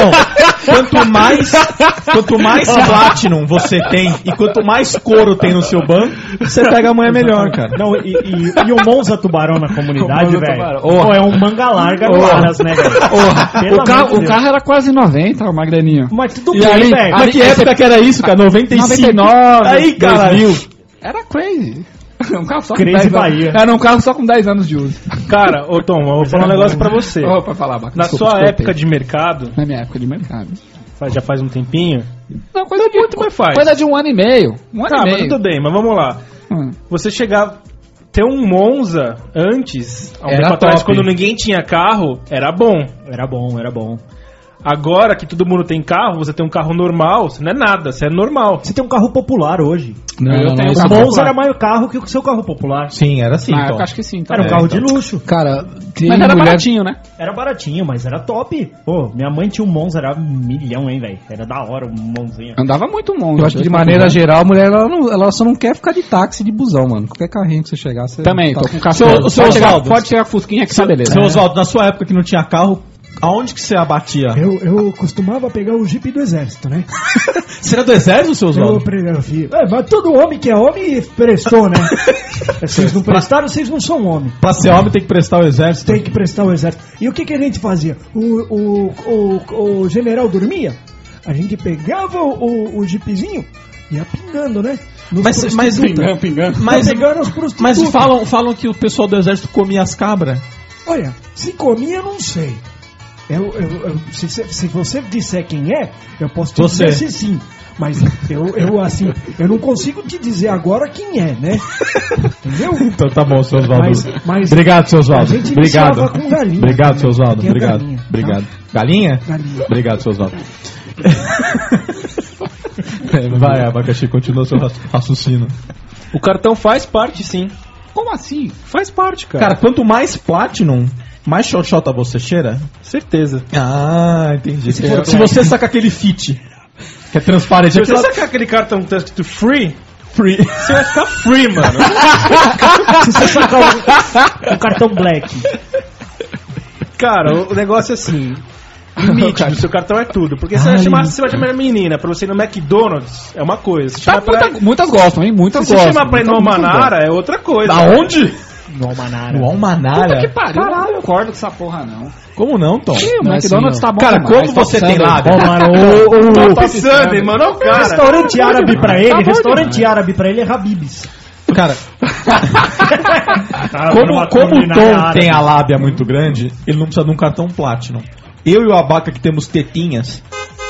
Quanto mais Platinum você tem e quanto mais couro tem no seu banco, você pega a mulher melhor, cara. Não, e o Monza Tubarão na comunidade, velho? É um manga larga no Aras, né, velho? O carro era quase 90, o magreninho. Mas tudo bem, velho. Mas que época que era isso, cara? 95? 99, aí, cara. 2000. Era crazy. Um carro só Crazy com 10 Bahia. anos. Era um carro só com 10 anos de uso. Cara, ô Tom, eu vou falar um negócio pra você. Pra falar, na sua época de mercado... Na minha época de mercado. Já faz um tempinho? Não, coisa de muito mais faz. Coisa de um ano e meio. Mas tudo bem, mas vamos lá. Você chegar... Ter um Monza antes, há um tempo atrás, quando ninguém tinha carro, era bom. Era bom. Agora que todo mundo tem carro, você tem um carro normal, você não é nada, você é normal. Você tem um carro popular hoje. Não, eu tenho o Monza era maior carro que o seu carro popular. Sim, era assim. Eu acho que sim. Era um carro de luxo. Cara, mas era baratinho, né? Era baratinho, mas era top. Pô, minha mãe tinha um Monza, era $1 milhão, hein, velho. Era da hora um Monzinho. Andava muito Monza. Eu acho que de maneira geral, a mulher ela só não quer ficar de táxi de busão, mano. Qualquer carrinho que você chegar, você... Também, tô com carro. Pode chegar Fusquinha que tá beleza. Seu Oswaldo, na sua época que não tinha carro, Aonde que você abatia? Eu costumava pegar o jipe do exército, né? Você era do exército, seu Oswaldo? Mas todo homem que é homem prestou, né? Vocês não prestaram, vocês não são homem. Pra ser homem tem que prestar o exército? Tem que prestar o exército. E o que a gente fazia? O general dormia, a gente pegava o jipezinho e ia pingando, né? Mas pingando as prostitutas. Mas falam que o pessoal do exército comia as cabras. Olha, se comia, eu não sei. Se você disser quem é, eu posso te dizer se sim. Mas eu não consigo te dizer agora quem é, né? Entendeu? Então tá bom, seu Oswaldo. Mas obrigado, seu Oswaldo. Obrigado. Com galinha, obrigado, seu Oswaldo. Tem Obrigado. galinha, Obrigado. Galinha? Galinha. Obrigado, seu Oswaldo. Vai, Abacaxi, continua seu raciocínio. O cartão faz parte, sim. Como assim? Faz parte, cara. Cara, quanto mais Platinum, mais xoxota você cheira? Certeza. Ah, entendi. Se você saca aquele fit, que é transparente... Se você sacar aquele cartão que tá escrito free, você vai ficar free, mano. Se você sacar o cartão black. Cara, o negócio é assim... Limite do seu cartão é tudo. Porque você vai chamar a menina pra você ir no McDonald's, é uma coisa. Muitas gostam, hein? Muitas se gostam. Se chamar pra ir no Almanara, é outra coisa. Aonde? No Almanara. No Almanara? Puta que pariu, eu não concordo com essa porra, não. Como não, Tom? O McDonald's tá bom. Cara, demais, como você tem lábio? O Top Sunday, mano, é o cara. Restaurante árabe pra ele, é Habib's. Cara, como o Tom tem a lábia muito grande, ele não precisa de um cartão Platinum. Eu e o Abaca, que temos tetinhas,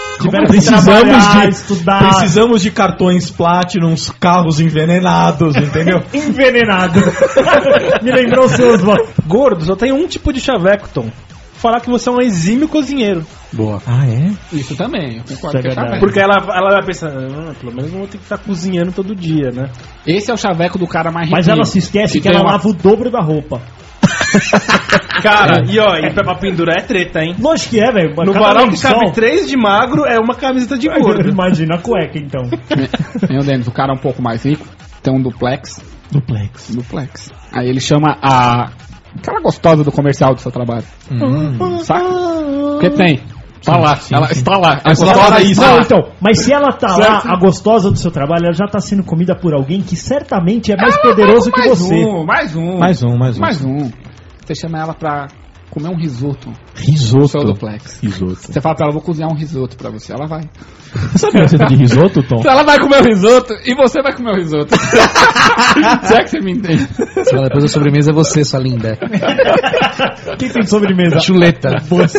precisamos de cartões Platinums, carros envenenados, entendeu? Envenenado. Me lembrou o seu Oswaldo. Gordo, só tem um tipo de chaveco, Tom. Falar que você é um exímio cozinheiro. Boa. Ah, é? Isso também, eu concordo. Porque ela vai pensar, pelo menos não vou ter que estar cozinhando todo dia, né? Esse é o chaveco do cara mais rico. Mas ela se esquece que ela lava o dobro da roupa. Cara, e pra pendurar é treta, hein? Lógico que é, velho. No varal que cabe 3 de magro é uma camiseta de gordo. Imagina a cueca, então. Meu Deus, o cara é um pouco mais rico, tem um duplex. Duplex. Aí ele chama aquela gostosa do comercial do seu trabalho. Saca? Porque tem. Tá lá, ela está lá. Então, mas se ela tá lá, a gostosa do seu trabalho, ela já tá sendo comida por alguém que certamente é mais poderoso que você. Mais um. Você chama ela pra comer um risoto. Risoto? Você fala pra ela, vou cozinhar um risoto pra você. Ela vai. Sabe a receita de risoto, Tom? Ela vai comer o risoto e você vai comer o risoto. Será que você me entende? Depois da sobremesa é você, sua linda. Quem tem sobremesa? Chuleta.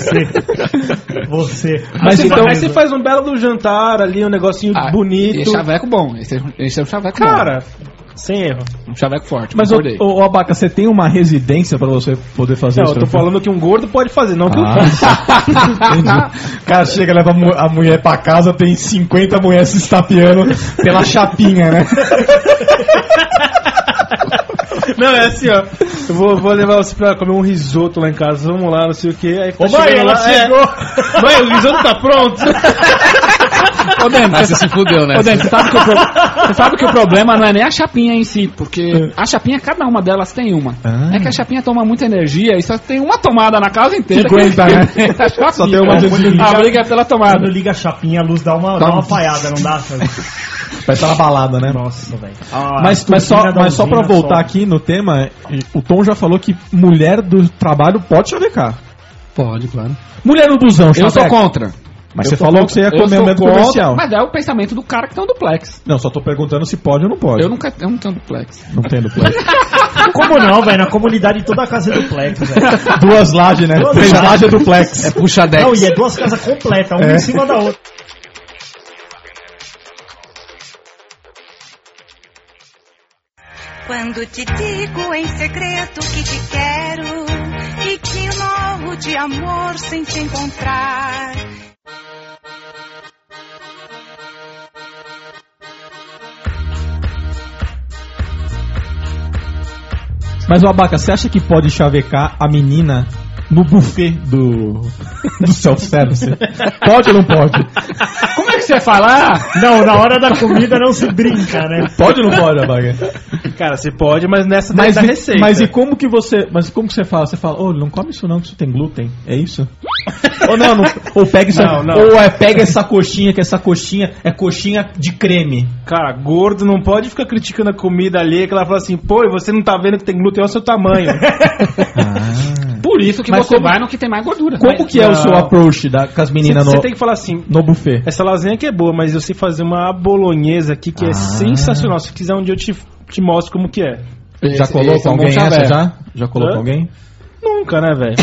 Você. Mas então, aí você faz um belo jantar ali, um negocinho bonito. Esse chaveco bom. Esse é um chaveco bom. Cara, sem erro. Um chaveco forte. Mas, ô Abaca, você tem uma residência pra você poder fazer isso? Não, eu tô falando que um gordo pode fazer, não que um Entendi. Cara, chega, leva a mulher pra casa, tem 50 mulheres se estapeando pela chapinha, né? Não, é assim, ó. Eu vou levar você pra comer um risoto lá em casa. Vamos lá, não sei o que. Aí ô, mãe, ela chegou. Mãe, o risoto tá pronto. Ô, Dentro, você se fudeu, né? Ô, Dentro, você sabe que o problema não é nem a chapinha em si, porque a chapinha, cada uma delas tem uma. É que a chapinha toma muita energia e só tem uma tomada na casa inteira. Que aguenta, né? Só tem uma a briga é pela tomada. Quando liga a chapinha, a luz dá uma falhada, não dá? Vai estar na balada, né? Nossa, velho. Mas só pra voltar aqui no tema, o Tom já falou que mulher do trabalho pode chavecar. Pode, claro. Mulher no busão, chaveca. Eu sou contra. Mas você falou que você ia comer o mesmo comercial. Mas é o pensamento do cara que tem um duplex. Não, só tô perguntando se pode ou não pode. Eu não tenho duplex. Não tem duplex. Como não, velho? Na comunidade toda a casa é duplex, velho. 2 lajes, né? 3 lajes é duplex. É puxadex. Não, e é 2 casas completas, uma em cima da outra. Quando te digo em segredo que te quero e que morro de amor sem te encontrar. Mas, o Abaca, você acha que pode chavecar a menina no buffet do self-service? Pode ou não pode? Como é que você fala? Não, na hora da comida não se brinca, né? Pode ou não pode, Abaga? Cara, você pode, mas nessa daí da receita. Mas como que você fala? Você fala, não come isso não, que isso tem glúten. É isso? Ou não, ou pega isso não. Ou pega essa coxinha, que essa coxinha é coxinha de creme. Cara, gordo não pode ficar criticando a comida alheia, que ela fala assim, pô, e você não tá vendo que tem glúten, olha o seu tamanho. Por isso que você vai no que tem mais gordura. Como que é o seu approach com as meninas Você tem que falar assim, no buffet? Essa lasanha que é boa, mas eu sei fazer uma bolonhesa aqui que é sensacional. Se quiser um dia eu te mostro como que é. Já colou com alguém essa já? Já colou com alguém? Nunca, né, velho?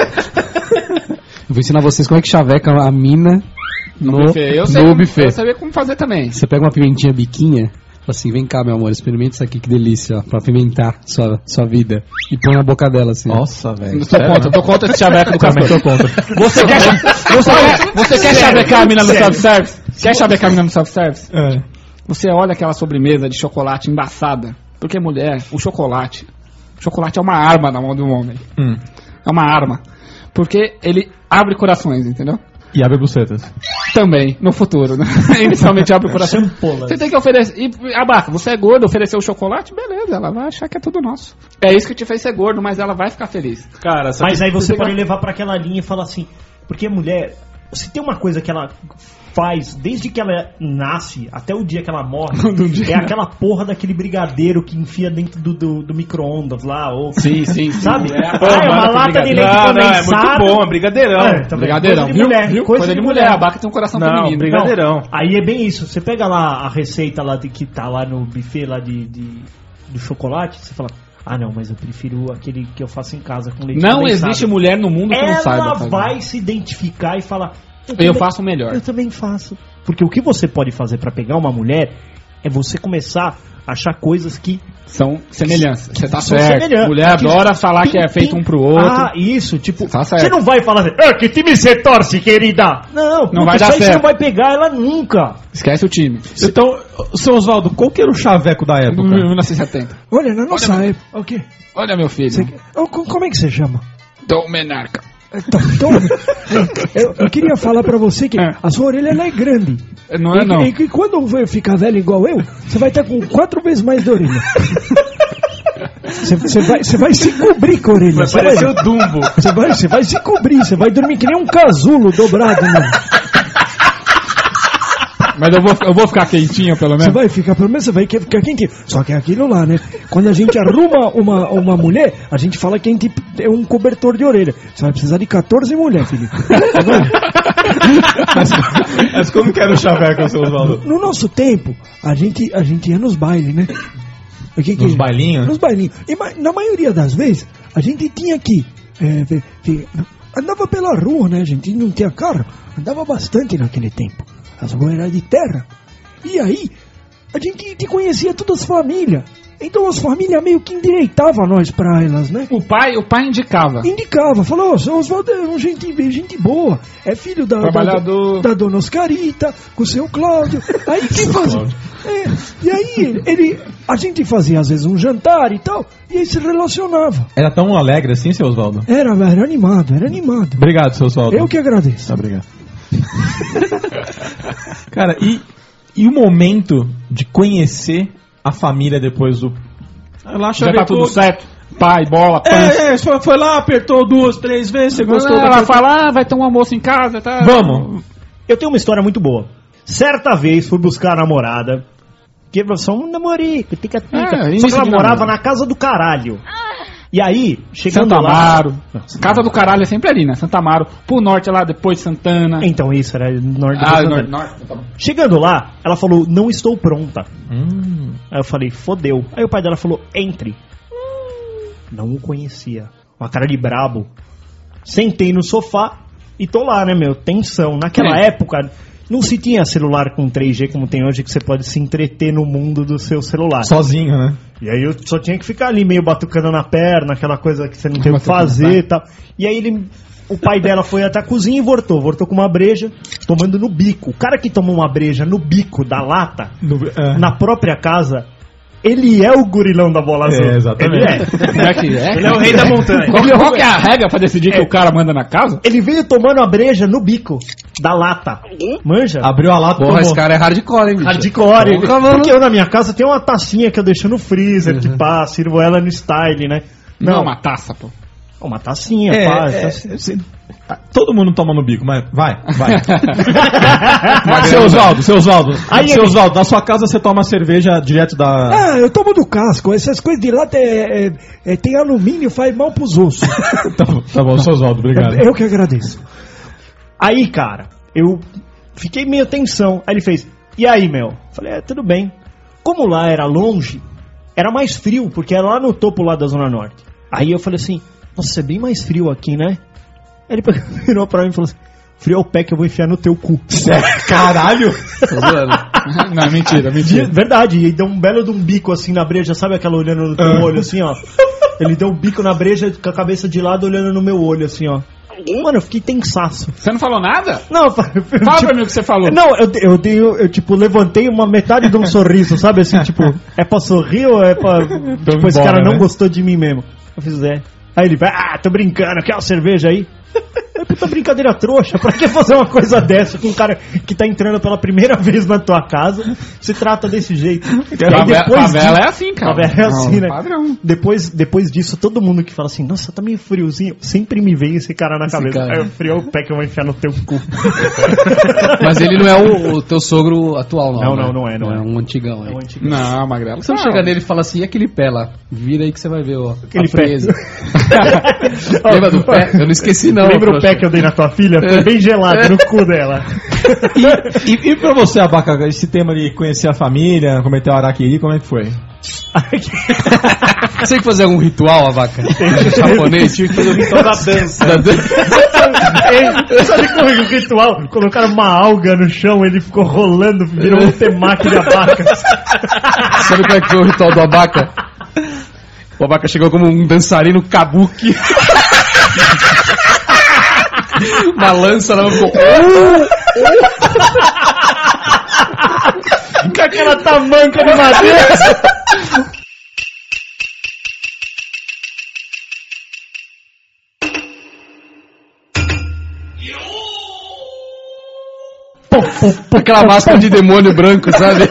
Eu vou ensinar vocês como é que chaveca a mina no buffet. Eu sabia como fazer também. Você pega uma pimentinha biquinha, fala assim, vem cá, meu amor, experimenta isso aqui, que delícia, ó, pra pimentar sua vida. E põe na boca dela, assim. Nossa, velho. Eu tô contra esse chaveco do Castor. Eu tô contra. Você quer chavecar a mina no self-service? Quer chavecar a mina no self-service? É. Você olha aquela sobremesa de chocolate embaçada. Porque, mulher, o chocolate é uma arma na mão do homem. É uma arma. Porque ele abre corações, entendeu? E abre bucetas. Também, no futuro, né? Inicialmente abre coração. Você tem que oferecer. E, Abaca, você é gordo, oferecer o chocolate, beleza, ela vai achar que é tudo nosso. É isso que te fez ser gordo, mas ela vai ficar feliz. Cara, mas aí você pode levar pra aquela linha e falar assim, porque a mulher, se tem uma coisa que ela faz desde que ela nasce até o dia que ela morre, é aquela porra daquele brigadeiro que enfia dentro do micro-ondas lá, ou... Sim. Sabe? É uma lata de leite condensado. É muito bom, é brigadeirão. Brigadeirão, viu? Coisa de mulher. A Abaca tem um coração feminino. Brigadeirão. Aí é bem isso, você pega lá a receita lá que tá lá no buffet lá do chocolate, você fala... não, mas eu prefiro aquele que eu faço em casa com leite condensado. Não existe mulher no mundo que não saiba. Ela vai se identificar e falar... Eu faço melhor. Eu também faço. Porque o que você pode fazer pra pegar uma mulher é você começar a achar coisas que... São semelhanças. Você tá certo. Mulher adora falar que é feito um pro outro. Isso. Tipo, tá certo. Você não vai falar assim, que time você torce, querida? Não vai dar certo. Você não vai pegar ela nunca. Esquece o time. Então, seu Oswaldo, qual que era o chaveco da época? 1970. Olha, na nossa época... O quê? Olha, meu filho. Como é que você chama? Dom Menarca. Então, eu queria falar pra você que a sua orelha ela é grande. Não é não. E quando ficar velho igual eu, você vai estar com 4 vezes mais de orelha. Você vai se cobrir com a orelha. Vai parecer o Dumbo. Você vai se cobrir, você vai dormir que nem um casulo dobrado, mano. Mas eu vou ficar quentinho, pelo menos? Você vai ficar, pelo menos você vai ficar quentinho. Só que é aquilo lá, né? Quando a gente arruma uma mulher, a gente fala que a gente é um cobertor de orelha. Você vai precisar de 14 mulheres, Felipe. Mas como que era o chaveco, seu Oswaldo? No nosso tempo, a gente ia nos bailes, né? Nos bailinhos? Nos bailinhos. E na maioria das vezes, a gente tinha que... andava pela rua, né? A gente não tinha carro. Andava bastante naquele tempo. As ruas eram de terra. E aí, a gente conhecia todas as famílias. Então as famílias meio que endireitavam nós pra elas, né? O pai indicava. Indicava, falou, seu Oswaldo é um gente boa. É filho da dona Oscarita, com o seu Cláudio. Aí quem fazia? E aí a gente fazia às vezes um jantar e tal, e aí se relacionava. Era tão alegre assim, seu Oswaldo? Era animado. Obrigado, seu Oswaldo. Eu que agradeço. Tá, obrigado. Cara, e o momento de conhecer a família depois do... Lá já tá tudo certo? Pai, bola, foi lá, apertou 2, 3 vezes, você gostou? Ela fala, vai ter um almoço em casa, tá? Vamos. Eu tenho uma história muito boa. Certa vez fui buscar a namorada, que só um namorico, tica-tica. Só que ela morava na casa do caralho. E aí, chegando Santa lá... Amaro. Casa do caralho é sempre ali, né? Santa Amaro. Pro norte lá, depois de Santana. Então isso, era norte de Santana. Norte. Tá bom. Chegando lá, ela falou, não estou pronta. Aí eu falei, fodeu. Aí o pai dela falou, entre. Não o conhecia. Uma cara de brabo. Sentei no sofá e tô lá, né, meu? Tensão. Naquela época... Não se tinha celular com 3G como tem hoje, que você pode se entreter no mundo do seu celular. Sozinho, né? E aí eu só tinha que ficar ali meio batucando na perna, aquela coisa que você não tem o que fazer e tal. E aí o pai dela foi até a cozinha e voltou com uma breja, tomando no bico. O cara que tomou uma breja no bico da lata, na própria casa... Ele é o gurilão da bola azul. Exatamente. Ele é o rei da montanha. Qual que é a regra pra decidir que o cara manda na casa? Ele veio tomando a breja no bico. da lata. Manja? Abriu a lata, Porra, tomou. esse cara é hardcore, hein, bicho? Hardcore. Porra, mano. Porque eu na minha casa tenho uma tacinha que eu deixo no freezer, que pá, sirvo ela no style, né? Não, uma taça, pô. Uma tacinha, pá. Tacinha. Todo mundo toma no bico, mas vai. Seu Oswaldo, na sua casa você toma cerveja direto da... Ah, eu tomo do casco. Essas coisas de lata tem alumínio, faz mal pros ossos. Tá bom, seu Oswaldo, obrigado. Eu que agradeço. Aí, cara, eu fiquei meio tensão. Aí ele fez, e aí, Mel? Falei, tudo bem. Como lá era longe, era mais frio, porque era lá no topo lá da Zona Norte. Aí eu falei assim, nossa, é bem mais frio aqui, né? Aí ele virou pra mim e falou assim, frio é o pé que eu vou enfiar no teu cu. Caralho! Não, mentira. Verdade, e deu um belo de um bico assim na breja, sabe aquela olhando no teu olho assim, ó? Ele deu um bico na breja com a cabeça de lado olhando no meu olho assim, ó. Mano, eu fiquei tensaço. Você não falou nada? Não, Fala pra mim o que você falou. Não, eu tipo, levantei uma metade de um sorriso, sabe? Assim, tipo, é pra sorrir ou é pra... tipo, esse cara não gostou de mim mesmo. Eu fiz, Aí ele vai, tô brincando, quer uma cerveja aí? Puta brincadeira trouxa, pra que fazer uma coisa dessa com um cara que tá entrando pela primeira vez na tua casa, se trata desse jeito? Favela é assim, cara. Favela é assim, né? Padrão. Depois disso, todo mundo que fala assim, nossa, tá meio friozinho, sempre me vem esse cara na cabeça. cara. Aí eu frio o pé que eu vou enfiar no teu cu. Mas ele não é o teu sogro atual, não. Não é. É um antigão aí. Não, Magrelo. Você não chega nele e fala assim, e aquele pé lá? Vira aí que você vai ver, ó. Aquele a frieza. Lembra do pé? Eu não esqueci, não. Lembra o pé que eu dei na tua filha? Foi bem gelado no cu dela. E pra você, Abaca, esse tema de conhecer a família, cometer o araquiri, como é que foi? Você tem que fazer algum ritual, Abaca? Japonês? Tive que fazer o ritual da dança. Sabe como é o ritual? Colocaram uma alga no chão, ele ficou rolando, virou um temaki de abacas. Sabe como é que foi o ritual do Abaca? O Abaca chegou como um dançarino kabuki. Uma lança na mão. Com aquela tamanca de madeira. Aquela máscara de demônio branco, sabe?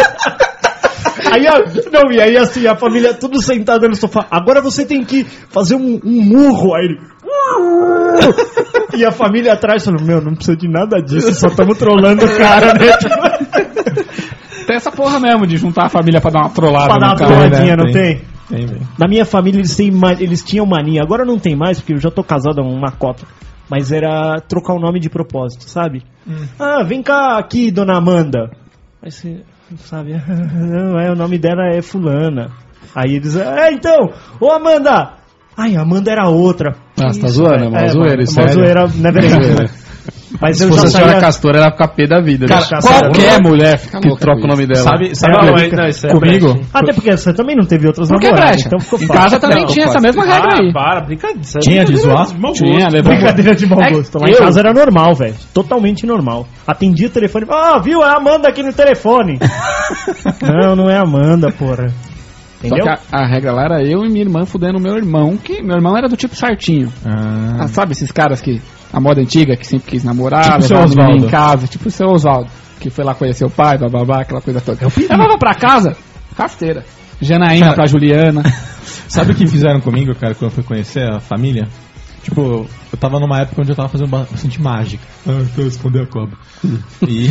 E aí assim, a família tudo sentada no sofá. Agora você tem que fazer um murro. Aí ele... E a família atrás falando, não precisa de nada disso, só estamos trolando o cara, né? Tem essa porra mesmo de juntar a família pra dar uma trollada. Pra dar uma trolladinha, não tem? Tem, velho. Na minha família eles tinham mania. Agora não tem mais, porque eu já tô casado há uma cota. Mas era trocar o nome de propósito, sabe? Vem cá aqui, dona Amanda. Aí você, sabe? Não, o nome dela é fulana. Aí eles, então, ô Amanda! Ai, a Amanda era outra. Você tá zoando? É uma zoeira, isso é. Uma zoeira, não é verdade. Mas se eu fosse já a senhora saía... Castora, ela fica pé da vida. Cara, né? qualquer mulher que troca o nome dela. Sabe Não, comigo? Até porque você também não teve outras Por que namoradas, brecha? então ficou Em fácil. casa também tinha essa mesma regra aí. Brincadeira. Tinha de zoar? Tinha, levou. Brincadeira de mau gosto. Lá em casa era normal, velho. Totalmente normal. Atendia o telefone. Viu? É a Amanda aqui no telefone. Não é a Amanda, porra. Entendeu? Só que a regra lá era eu e minha irmã fudendo o meu irmão, que meu irmão era do tipo certinho. Sabe esses caras que, a moda antiga, que sempre quis namorar, tipo levar seu o menino Osvaldo. em casa, tipo o seu Oswaldo, que foi lá conhecer o pai, bababá, aquela coisa toda. Eu levava pra casa, rasteira. Janaína pra Juliana. Sabe o que fizeram comigo, cara, quando eu fui conhecer a família? Tipo, eu tava numa época onde eu tava fazendo bastante mágica. Então eu escondi a cobra. E...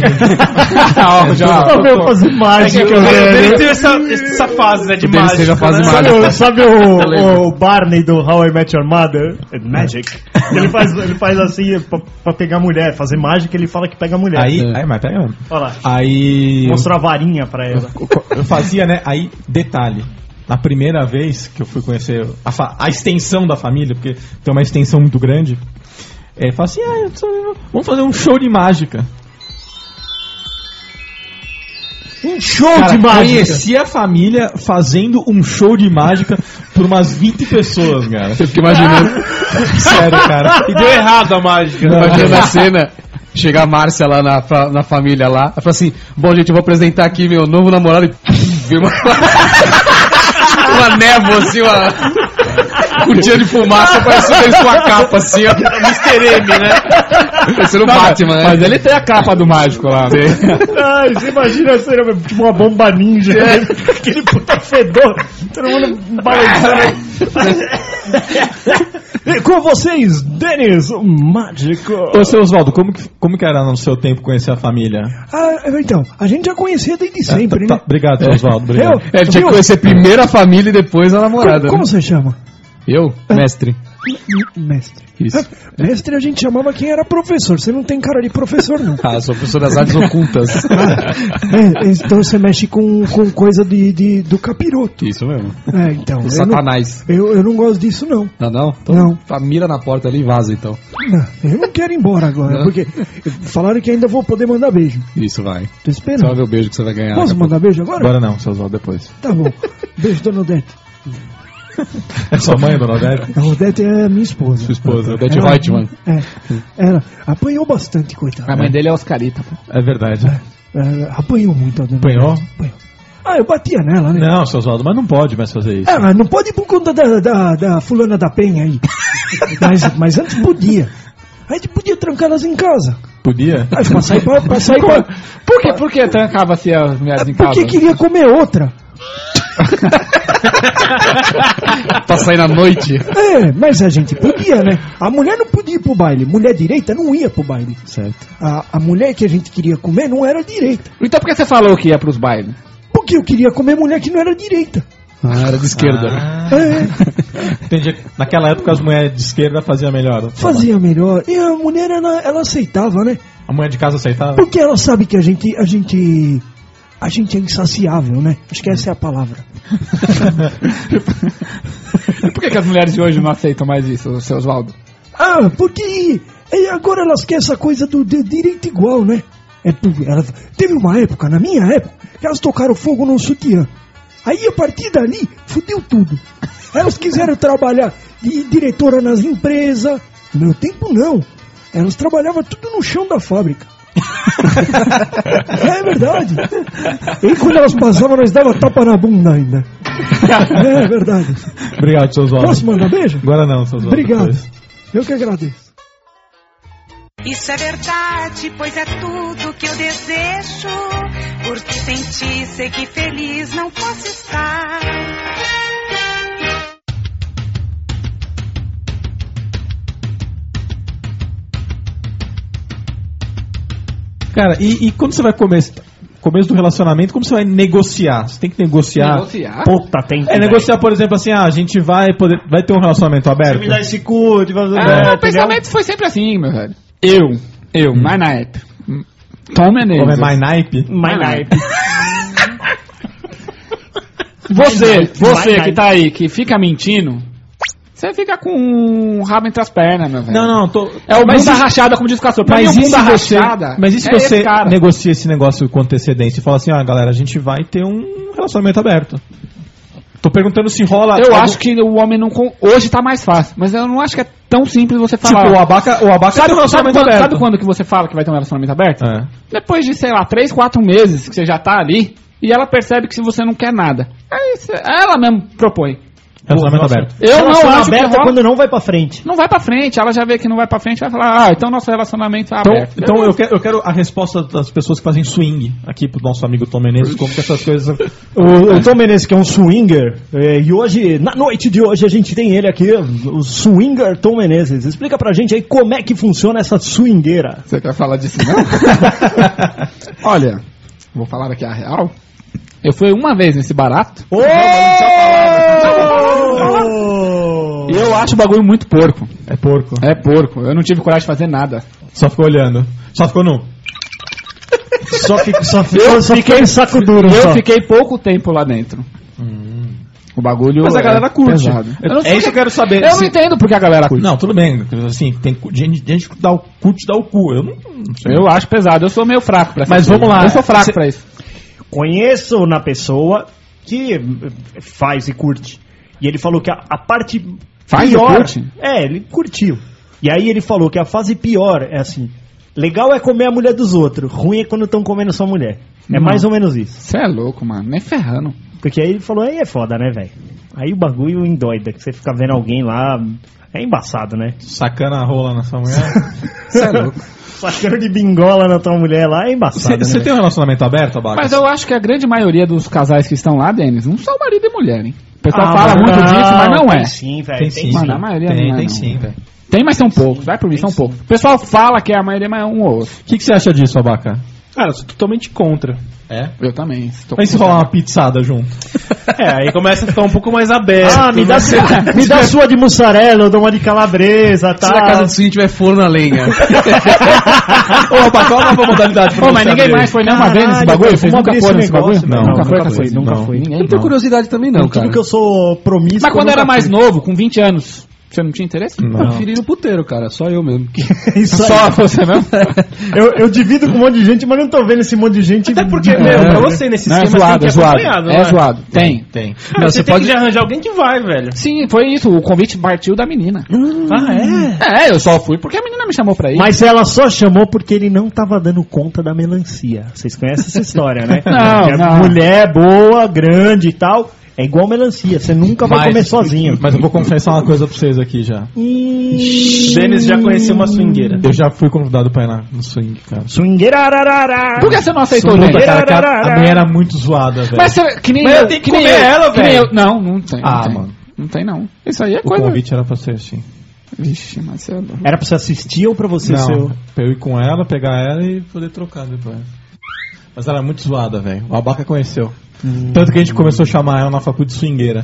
fazer mágica, Ele teve essa fase, né, de mágica. Sabe o Barney do How I Met Your Mother? Magic. Ele faz assim pra pegar mulher, fazer mágica, ele fala que pega mulher. Aí mas pega mesmo. Olha lá. Aí... Mostrou a varinha pra ela. Eu fazia, né? Aí, detalhe. Na primeira vez que eu fui conhecer a extensão da família, porque tem uma extensão muito grande, eu falei assim, vamos fazer um show de mágica. Um show de mágica? Conheci a família fazendo um show de mágica por umas 20 pessoas, cara. Você fica imaginando. Sério, cara. E deu errado a mágica. Imagina a cena. Chega a Márcia lá na família lá. Ela fala assim, bom, gente, eu vou apresentar aqui meu novo namorado e... Viu uma névoa, assim, uma cortina de fumaça, parecendo eles com a capa, assim, ó. Mr. M, né? Parecendo o Batman, né? Mas ele tem a capa do mágico lá. Ai, você imagina ser tipo uma bomba ninja, né? Aquele puta fedor, todo mundo balançando. Com vocês, Denis, o mágico. Ô, seu Oswaldo, como que era no seu tempo conhecer a família? Então, a gente já conhecia desde sempre, né? Obrigado, seu Oswaldo. Obrigado. Ele tinha que conhecer primeiro a família e depois a namorada. Como você chama? Eu? Mestre. Mestre. Isso. Mestre a gente chamava quem era professor. Você não tem cara de professor, não. Sou professor das artes ocultas. Então você mexe com coisa do capiroto. Isso mesmo. Então. Do Satanás. Eu não gosto disso, não. Não? Então, não. Mira na porta ali e vaza, então. Não, eu não quero ir embora agora, porque falaram que ainda vou poder mandar beijo. Isso, vai. Tô esperando. Você vai ver o beijo que você vai ganhar. Posso mandar beijo agora? Agora não, seu Oswaldo, depois. Tá bom. Beijo, dona Odete. É sua mãe, dona Odete? A Odete é minha esposa. Sua esposa, Odete Reutemann. Ela apanhou bastante, coitada. A mãe dele é Oscarita, pô. É verdade. Apanhou muito a dona Apanhou? Odete. Eu batia nela, né? Não, seu Oswaldo, mas não pode mais fazer isso. Não pode por conta da fulana da Penha aí. mas antes podia. A gente podia trancar elas em casa. Podia? Pra sair pra... Por que trancava-se as mulheres em casa? Porque queria comer outra. Pra sair na noite. Mas a gente podia, né? A mulher não podia ir pro baile. Mulher direita não ia pro baile. Certo. A mulher que a gente queria comer não era direita. Então por que você falou que ia pros bailes? Porque eu queria comer mulher que não era direita. Era de esquerda. Entendi. Naquela época as mulheres de esquerda faziam melhor. Fazia melhor. E a mulher, ela aceitava, né? A mulher de casa aceitava? Porque ela sabe que a gente é insaciável, né? Acho que essa é a palavra. E por que as mulheres de hoje não aceitam mais isso, seu Oswaldo? Porque agora elas querem essa coisa do direito igual, né? Teve uma época, na minha época, que elas tocaram fogo no sutiã. Aí a partir dali, fudeu tudo. Elas quiseram trabalhar de diretora nas empresas. No meu tempo não. Elas trabalhavam tudo no chão da fábrica. É verdade. E quando elas passavam, nós dava tapa na bunda ainda. É verdade. Obrigado, seu Oswaldo. Posso mandar beijo? Agora não, seu Oswaldo. Obrigado. Depois. Eu que agradeço. Isso é verdade, pois é tudo que eu desejo. Porque sem ti sei que feliz não posso estar. Cara, e quando você vai começo do relacionamento, como você vai negociar? Você tem que negociar. Negociar? Puta, tem que. Negociar, por exemplo, assim, a gente vai ter um relacionamento aberto. Você me dá esse cu de fazer. O pensamento foi sempre assim, meu velho. My naipe. Tom Menezes. My naipe? My naipe. Você que tá aí, que fica mentindo, você fica com um rabo entre as pernas, meu velho. Não, É o bunda rachada, como diz o Castor. Mas e se você cara negocia esse negócio com antecedência e fala assim, galera, a gente vai ter um relacionamento aberto. Tô perguntando se rola... Eu acho que o homem não... Hoje tá mais fácil, mas eu não acho que é tão simples você falar. Tipo, o abaca tem um relacionamento aberto. Sabe quando que você fala que vai ter um relacionamento aberto? Depois de, 3, 4 meses que você já tá ali, e ela percebe que se você não quer nada. Aí ela mesmo propõe. Relacionamento aberto. Eu não acho aberto que rola... quando não vai pra frente. Não vai pra frente, ela já vê que não vai pra frente, vai falar, então nosso relacionamento tá aberto. Então eu quero a resposta das pessoas que fazem swing aqui pro nosso amigo Tom Menezes, como que essas coisas... O Tom Menezes, que é um swinger, e hoje, na noite de hoje, a gente tem ele aqui, o swinger Tom Menezes. Explica pra gente aí como é que funciona essa swingueira. Você quer falar disso não? Olha, vou falar aqui a real. Eu fui uma vez nesse barato. E eu acho o bagulho muito porco. É porco. É porco. Eu não tive coragem de fazer nada. Só ficou olhando. Só ficou nu. Só fiquei saco duro. Eu fiquei pouco tempo lá dentro. O bagulho. Mas a galera curte. É isso que eu quero saber. Eu não entendo porque a galera curte. Não, tudo bem. Assim, tem gente que dá o cu. Eu não sei. Eu acho pesado. Eu sou meio fraco pra isso. Mas vamos lá. Eu sou fraco pra isso. Conheço na pessoa que faz e curte. E ele falou que a parte faz pior... e curte? Ele curtiu. E aí ele falou que a fase pior é assim, Legal é comer a mulher dos outros, ruim é quando estão comendo sua mulher. É mais ou menos isso. Você é louco, mano, nem ferrando. Porque aí ele falou, aí é foda, né, velho? Aí o bagulho endoida, que você fica vendo alguém lá, é embaçado, né? Sacando a rola na sua mulher. Você é louco. Sacando de bingola na tua mulher lá é embaçado. Você tem um relacionamento aberto, Abaca? Mas eu acho que a grande maioria dos casais que estão lá, Denis, não são marido e mulher, hein? O pessoal fala muito disso, mas não é. Tem sim, velho. Tem sim. Mano, a maioria não é. Tem não. sim, velho. Tem, mas são poucos. Vai por mim, são poucos. O pessoal fala que é a maioria, mas é um ou outro. O que você acha disso, Abaca? Cara, eu sou totalmente contra. É? Eu também. Mas se rolar uma pizzada junto? Aí começa a ficar um pouco mais aberto. Me dá sua de mussarela, eu dou uma de calabresa, tá? Se na casa do swing tiver forno a lenha. Ô, Abaca, qual a nova modalidade pra Pô, você mas ninguém abrir? mais foi nenhuma vez nesse bagulho? Vocês nunca foram nesse bagulho? Não, nunca Nunca foi. Ninguém. Não tenho curiosidade também não, cara. Tudo que eu sou promíscuo. Mas quando eu era nunca mais fui. novo, com 20 anos, você não tinha interesse? Eu preferi ir no puteiro, cara. Só eu mesmo. Isso aí. Só você mesmo? Eu divido com um monte de gente, mas não tô vendo esse monte de gente. Até porque, pra você nesse Não, é esquema zoado, tem é que zoado. acompanhado, É né? zoado. Tem. Não, você tem que arranjar alguém que vai, velho. Sim, foi isso. O convite partiu da menina. Ah, É, eu só fui porque a menina me chamou pra ir. Mas ela só chamou porque ele não tava dando conta da melancia. Vocês conhecem essa história, né? Não, Que a não. mulher boa, grande e tal. É igual melancia, você nunca vai comer sozinho. Mas eu vou confessar uma coisa pra vocês aqui já. Denis já conheceu uma swingueira. Eu já fui convidado pra ir no swing, cara. Swingueira, ararará. Por que você não aceitou, Puta, gente? cara, que a mulher era muito zoada, velho. Mas você, que nem Mas eu, eu tenho que nem comer eu, ela, que nem velho. eu. Não tem. Ah, não tem. mano. Não tem, não. Isso aí é O coisa... convite era pra ser assim. Vixe, Marcelo. Era pra você assistir ou pra você ser Não, o... pra eu ir com ela, pegar ela e poder trocar depois. Mas ela era muito zoada, velho. O Abaca conheceu. Tanto que a gente começou a chamar ela na faculdade de swingueira.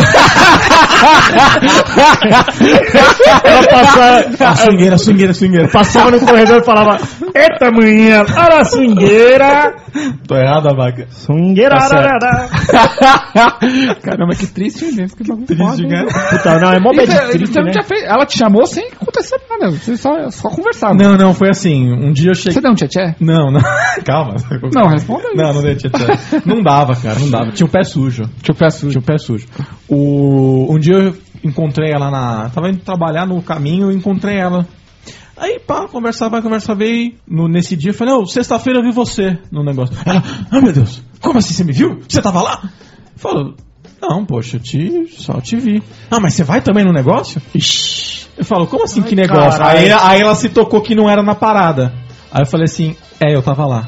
Ela passava... Swingueira. Passava no corredor e falava: eita, manhã, olha a swingueira. Tô errado, Abaca. Swingueira, Tá certo. ararará. Caramba, que triste mesmo. Que bagulho Triste, foda, cara. hein? Puta, não, é mó bad Você trip, não né? tinha feito- Ela te chamou sem acontecer nada. Vocês só conversavam. Não, foi assim. Um dia eu cheguei. Você deu um tchê-tchê? Não. Calma. Não, responda aí. Não dei tchê-tchê. Não dava, cara, não dava. Tinha o pé sujo. Tinha o pé sujo. Tinha o pé sujo. Um dia eu encontrei ela tava indo trabalhar no caminho, eu encontrei ela. Aí, pá, conversar veio. Nesse dia eu falei, sexta-feira eu vi você no negócio. Ela, meu Deus, como assim você me viu? Você tava lá? Falou, não, poxa, só te vi. Ah, mas você vai também no negócio? Ixi. Eu falo, como assim que negócio? Aí ela se tocou que não era na parada. Aí eu falei assim, eu tava lá.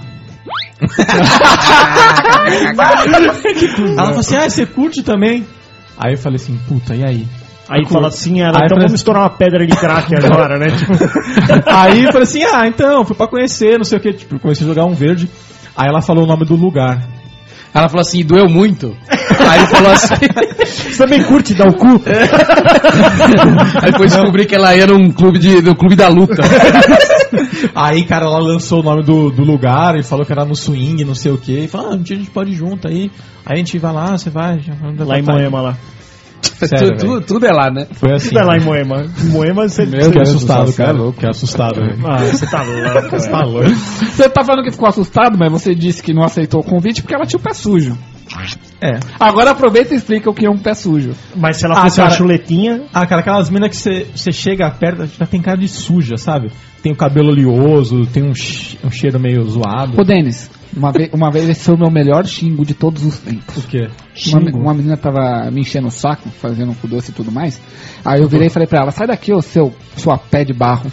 Ela falou assim, você curte também? Aí eu falei assim, puta, e aí? Aí fala assim, ela, Aí então parece- vamos estourar uma pedra de crack agora, né? Tipo, Aí eu falei assim, então, fui pra conhecer, não sei o que, tipo, comecei a jogar um verde. Aí ela falou o nome do lugar. Ela falou assim, doeu muito. Aí ele falou assim. você também curte dar o cu? Aí depois descobri que ela era do clube da luta. Aí, cara, ela lançou o nome do lugar e falou que era no swing, não sei o que. E falou, um dia a gente pode ir junto aí. Aí a gente vai lá, você vai. Lá em Moema, lá. Sério, tudo é lá, né? Foi assim. Tudo é lá em Moema. Em Moema você... Meu Deus, assustado, céu, cara. é louco. Fiquei assustado, velho. Ah, você tá louco, Você velho. tá louco. Você tá falando que ficou assustado, mas você disse que não aceitou o convite porque ela tinha o pé sujo. É. Agora aproveita e explica o que é um pé sujo. Mas se ela fosse uma cara. chuletinha... Ah, cara, aquelas minas que você chega perto, já tem cara de suja, sabe? Tem o cabelo oleoso, tem um cheiro meio zoado. Ô, Denis, uma vez esse foi o meu melhor xingo de todos os tempos. O quê? Uma menina tava me enchendo o saco, fazendo com doce e tudo mais. Aí eu virei e falei pra ela, sai daqui, ô sua pé de barro.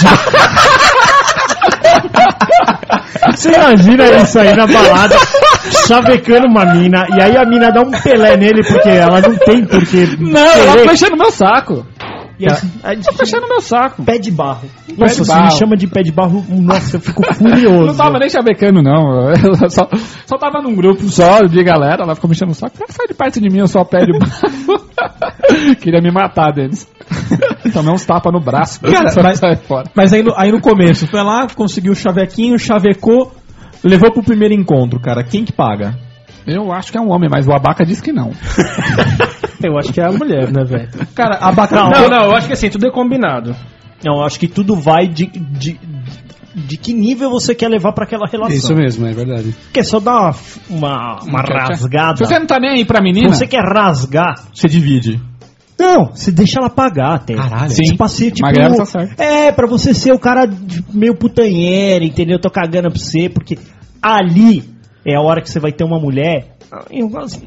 Você imagina isso aí na balada, chavecando uma mina, e aí a mina dá um pelé nele, porque ela não tem porquê. Não, ela foi enchendo meu saco. E aí, Tá fechando meu saco. pé de barro. Nossa, de se barro. me chama de pé de barro, nossa, eu fico furioso. Não tava nem chavecando, não. Eu só tava num grupo só de galera, ela ficou me enchendo o saco. Sai de perto de mim, eu só pé de barro. Queria me matar deles. Tomei uns tapas no braço. Cara, só mas- sai fora. Mas aí no começo, foi lá, conseguiu o chavequinho, chavecou, levou pro primeiro encontro, cara. Quem que paga? Eu acho que é um homem, mas o Abaca disse que não. Eu acho que é a mulher, né, velho? Cara, a bacana. Não, eu acho que assim, tudo é combinado. Não, acho que tudo vai de que nível você quer levar pra aquela relação. Isso mesmo, é verdade. Porque só dá uma Não quer- rasgada. Se você não tá nem aí pra menina, Você quer rasgar, Você divide. Não, você deixa ela pagar até. Caralho. Sim. Pra ser, tipo, Magrela tá certo. pra você ser o cara meio putanheiro, entendeu? Tô cagando pra você, porque ali é a hora que você vai ter uma mulher. Eu gosto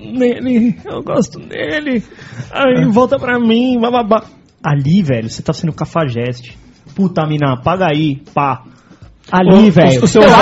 dele. Ai, volta pra mim, bababá. Ali, velho, você tá sendo cafajeste. Puta, mina, paga aí, pá. Ali, velho.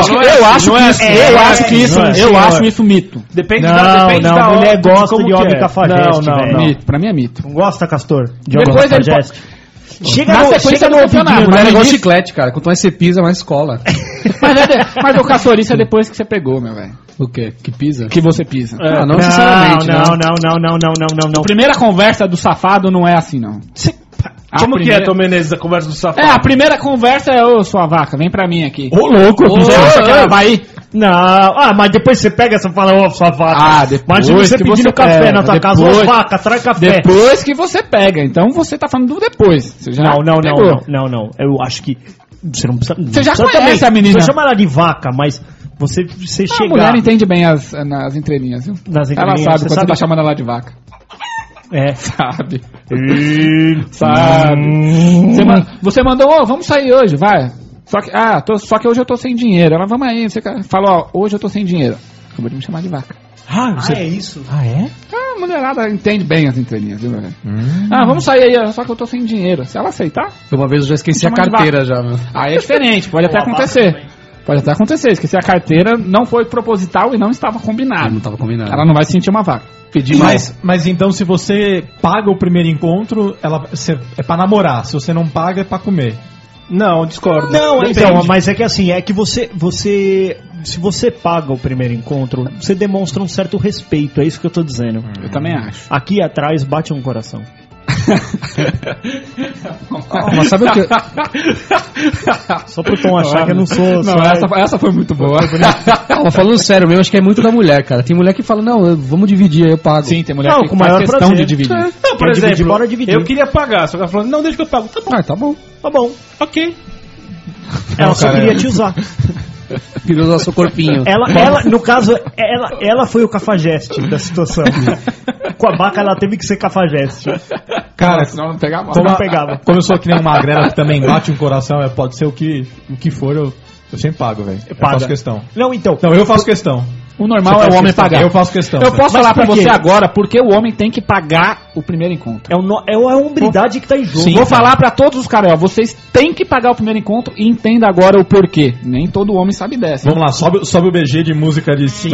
Eu acho isso mito. Depende Não, da mulher hora, gosta como de que homem é. cafajeste, Não. velho. Mito. Pra mim é mito. Não gosta, Castor? De homem Depois ele cafajeste? Chega Na no sequência do ouvidinho, campeonato, Mulher é igual início- chiclete, cara. Quanto mais você pisa, mais cola. Mas o castorista é depois que você pegou, meu velho. O quê? Que pisa? Que você pisa. Ah, não necessariamente. né? Não. Primeira conversa do safado não é assim, não. Como que é, Tom Menezes, a conversa do safado? A primeira conversa é, ô, sua vaca, vem pra mim aqui. Ô, louco! Você acha que ela vai ir? Não, mas depois você pega essa e fala, ó, sua vaca. Ah, depois Imagina você que pedindo você café pega, na tua casa, depois- ô, vaca, traz café. Depois que você pega. Então você tá falando do depois. Você já pegou. Não. Eu acho que você não precisa. Você já não precisa conhece a menina. Você chama ela de vaca, mas você A chegar mulher entende bem nas entrelinhas, viu? nas Ela entrelinhas, sabe você quando você tá chamando ela de vaca. É. Sabe. Sabe. Você mandou, ô, vamos sair hoje, vai. Só que hoje eu tô sem dinheiro. Ela, vamos aí. Você falou, ó, hoje eu tô sem dinheiro. Acabou de me chamar de vaca. É isso? Ah, é? A mulherada entende bem as entrelinhas, viu, velho? Vamos sair aí, só que eu tô sem dinheiro. Se ela aceitar, Uma vez eu já esqueci a Chama de carteira já, meu. aí é diferente, pode até acontecer. Pode até acontecer, esquecer a carteira não foi proposital e não estava combinado. Não tava combinado. Ela não vai se sentir uma vaca. Pedi mais. Mas então, se você paga o primeiro encontro, é pra namorar. Se você não paga, é pra comer. Não, discordo. Não, Depende. então, mas é que assim, é que você se você paga o primeiro encontro, você demonstra um certo respeito, é isso que eu tô dizendo. Eu também acho. Aqui atrás bate um coração. Mas sabe o que? Só pro Tom achar que eu não sou... Não, essa foi muito boa. Ó, falando sério mesmo, acho que é muito da mulher, cara. Tem mulher que fala, não, vamos dividir, aí eu pago. Sim, tem mulher Não, que com faz maior questão prazer. de dividir. Não, por Quer dividir, exemplo, bora dividir. eu queria pagar, só que ela falou, não, deixa que eu pago. Tá bom, Ah, tá bom. Tá bom. ok. Ela só cara, queria te usar. Queria usar seu corpinho. Ela, no caso, ela foi o cafajeste da situação. Com a vaca ela teve que ser cafajeste. Cara, Senão não pegava mal. como, não pegava. como eu sou que nem uma magrela que também bate um coração, pode ser o que for, eu sempre pago, velho. Eu Paga. faço questão. Não, então. Não, eu faço questão. O normal Você é o faz homem questão. pagar. Eu faço questão. Eu posso Mas falar pra por quê? você agora porque o homem tem que pagar o primeiro encontro. É a hombridade que tá em jogo. Vou falar pra todos os caras, ó, vocês têm que pagar o primeiro encontro e entenda agora o porquê. Nem todo homem sabe dessa. Vamos lá, sobe o BG de música de 5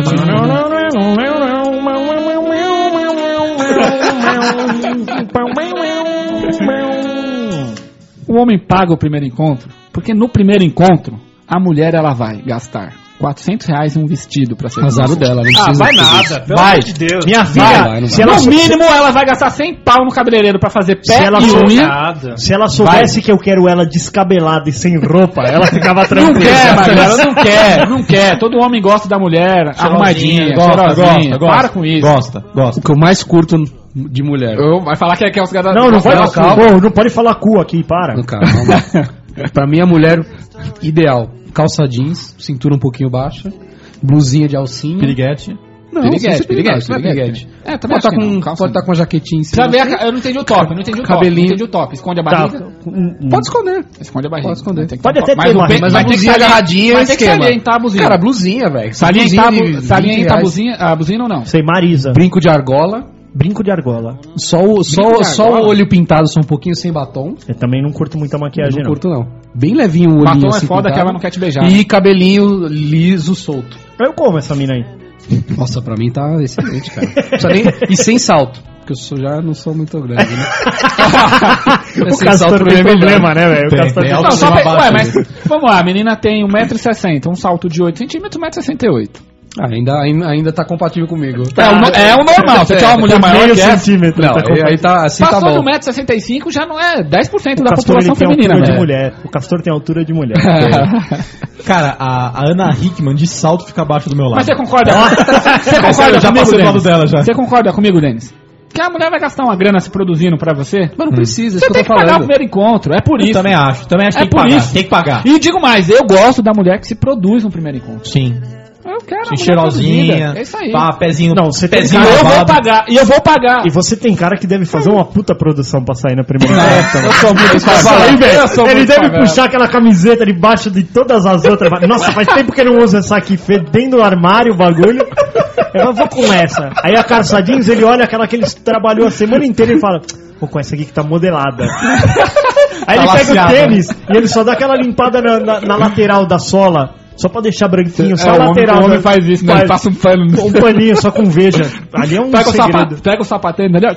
O homem paga o primeiro encontro porque no primeiro encontro a mulher ela vai gastar R$400 em um vestido pra ser Azar dela, não Ah, precisa. vai de tudo isso. nada, pelo Vai. amor de Deus. Minha filha, vai, não se vai. ela No sou- mínimo ela vai gastar 100 pau no cabeleireiro pra fazer pé Se ela e sou- unha. Nada. Se ela soubesse que eu quero ela descabelada e sem roupa, ela ficava Não tranquila. quer, Magrela, não quer. Todo homem gosta da mulher arrumadinha, cheirosinha. Para com isso. Gosta. O que eu mais curto de mulher. Vai falar que é os caras... Não vai Não, calma. Pô, não pode falar cu aqui, para. Não, cara, calma. Pra mim, a mulher ideal. Calça jeans, cintura um pouquinho baixa, blusinha de alcinha. Piriguete. Não, Piriguete, sem ser piriguete, não é piriguete. É, também Pode estar acho que não, com, calça pode tá com uma jaquetinha em cima. Precisa ver eu não entendi o top, não entendi o top. Cabelinho. Não entendi o top. Esconde a Tá. barriga. Pode esconder. Esconde a barriga. Pode esconder. Tem que Pode ter um até top. ter o uma- peito- Mas a tem que blusinha salientar- agarradinha é mas tem que esquema. salientar a blusinha. Cara, blusinha, velho. Salientar Blusinha de salientar 20 reais. a blusinha ou não? Sei, Marisa. Brinco de argola. Brinco de argola. Só argola? o olho pintado, só um pouquinho sem batom. Eu também não curto muita maquiagem, Não curto, não. Bem levinho o olhinho Batom é assim foda pintado. que ela não quer te beijar. E cabelinho liso, solto. Eu como essa mina aí. Nossa, pra mim tá excelente, cara. Não precisa nem- E sem salto. Porque já não sou muito grande, né? O Castor tem problema, né, velho? O Tem, Castor tem tem alto- Não, só Autoestima ué, baixa, mas vamos lá, a menina tem 1,60m, um salto de 8 centímetros, 1,68m. Ainda tá compatível comigo. É o normal, você quer uma mulher maior meio que essa? centímetro. Não, aí tá assim, tá Passou bom. do 1,65m já não é 10% O da Castor ele população tem feminina, altura de velho. mulher. O Castor tem altura de mulher. Cara, a Ana Hickman de salto fica abaixo do meu lado. Mas você concorda? Você Eu concorda já comigo, passei do lado Denis? dela já. Você concorda comigo, Denis? Que a mulher vai gastar uma grana se produzindo pra você? Mas não precisa, Você isso que tem eu que tô pagar o falando. primeiro encontro, é por Eu isso. também acho que É tem que por pagar. isso. Tem que pagar. E digo mais, eu gosto da mulher que se produz no primeiro encontro. Sim. Eu quero a mulher cheirosinha. produzida. É isso aí. Pá, pezinho. Não, você tem pezinho cara, Eu vou lavado. pagar. E eu vou pagar. E você tem cara que deve fazer uma puta produção pra sair na primeira festa. Eu sou muito Fala aí, velho. Eu sou Ele muito deve pagado. puxar aquela camiseta debaixo de todas as outras. Nossa, faz tempo que eu não uso essa aqui, fedendo o armário, o bagulho. Eu vou com essa. Aí a calça jeans, ele olha aquela que ele trabalhou a semana inteira e fala: vou com essa aqui que tá modelada. Aí ele pega o tênis e ele só dá aquela limpada na lateral da sola. Só pra deixar branquinho, só a lateral. O homem faz isso, né? Ele passa um pano. Um paninho só com veja. Ali é um segredo. Pega o sapatênis ali, ó.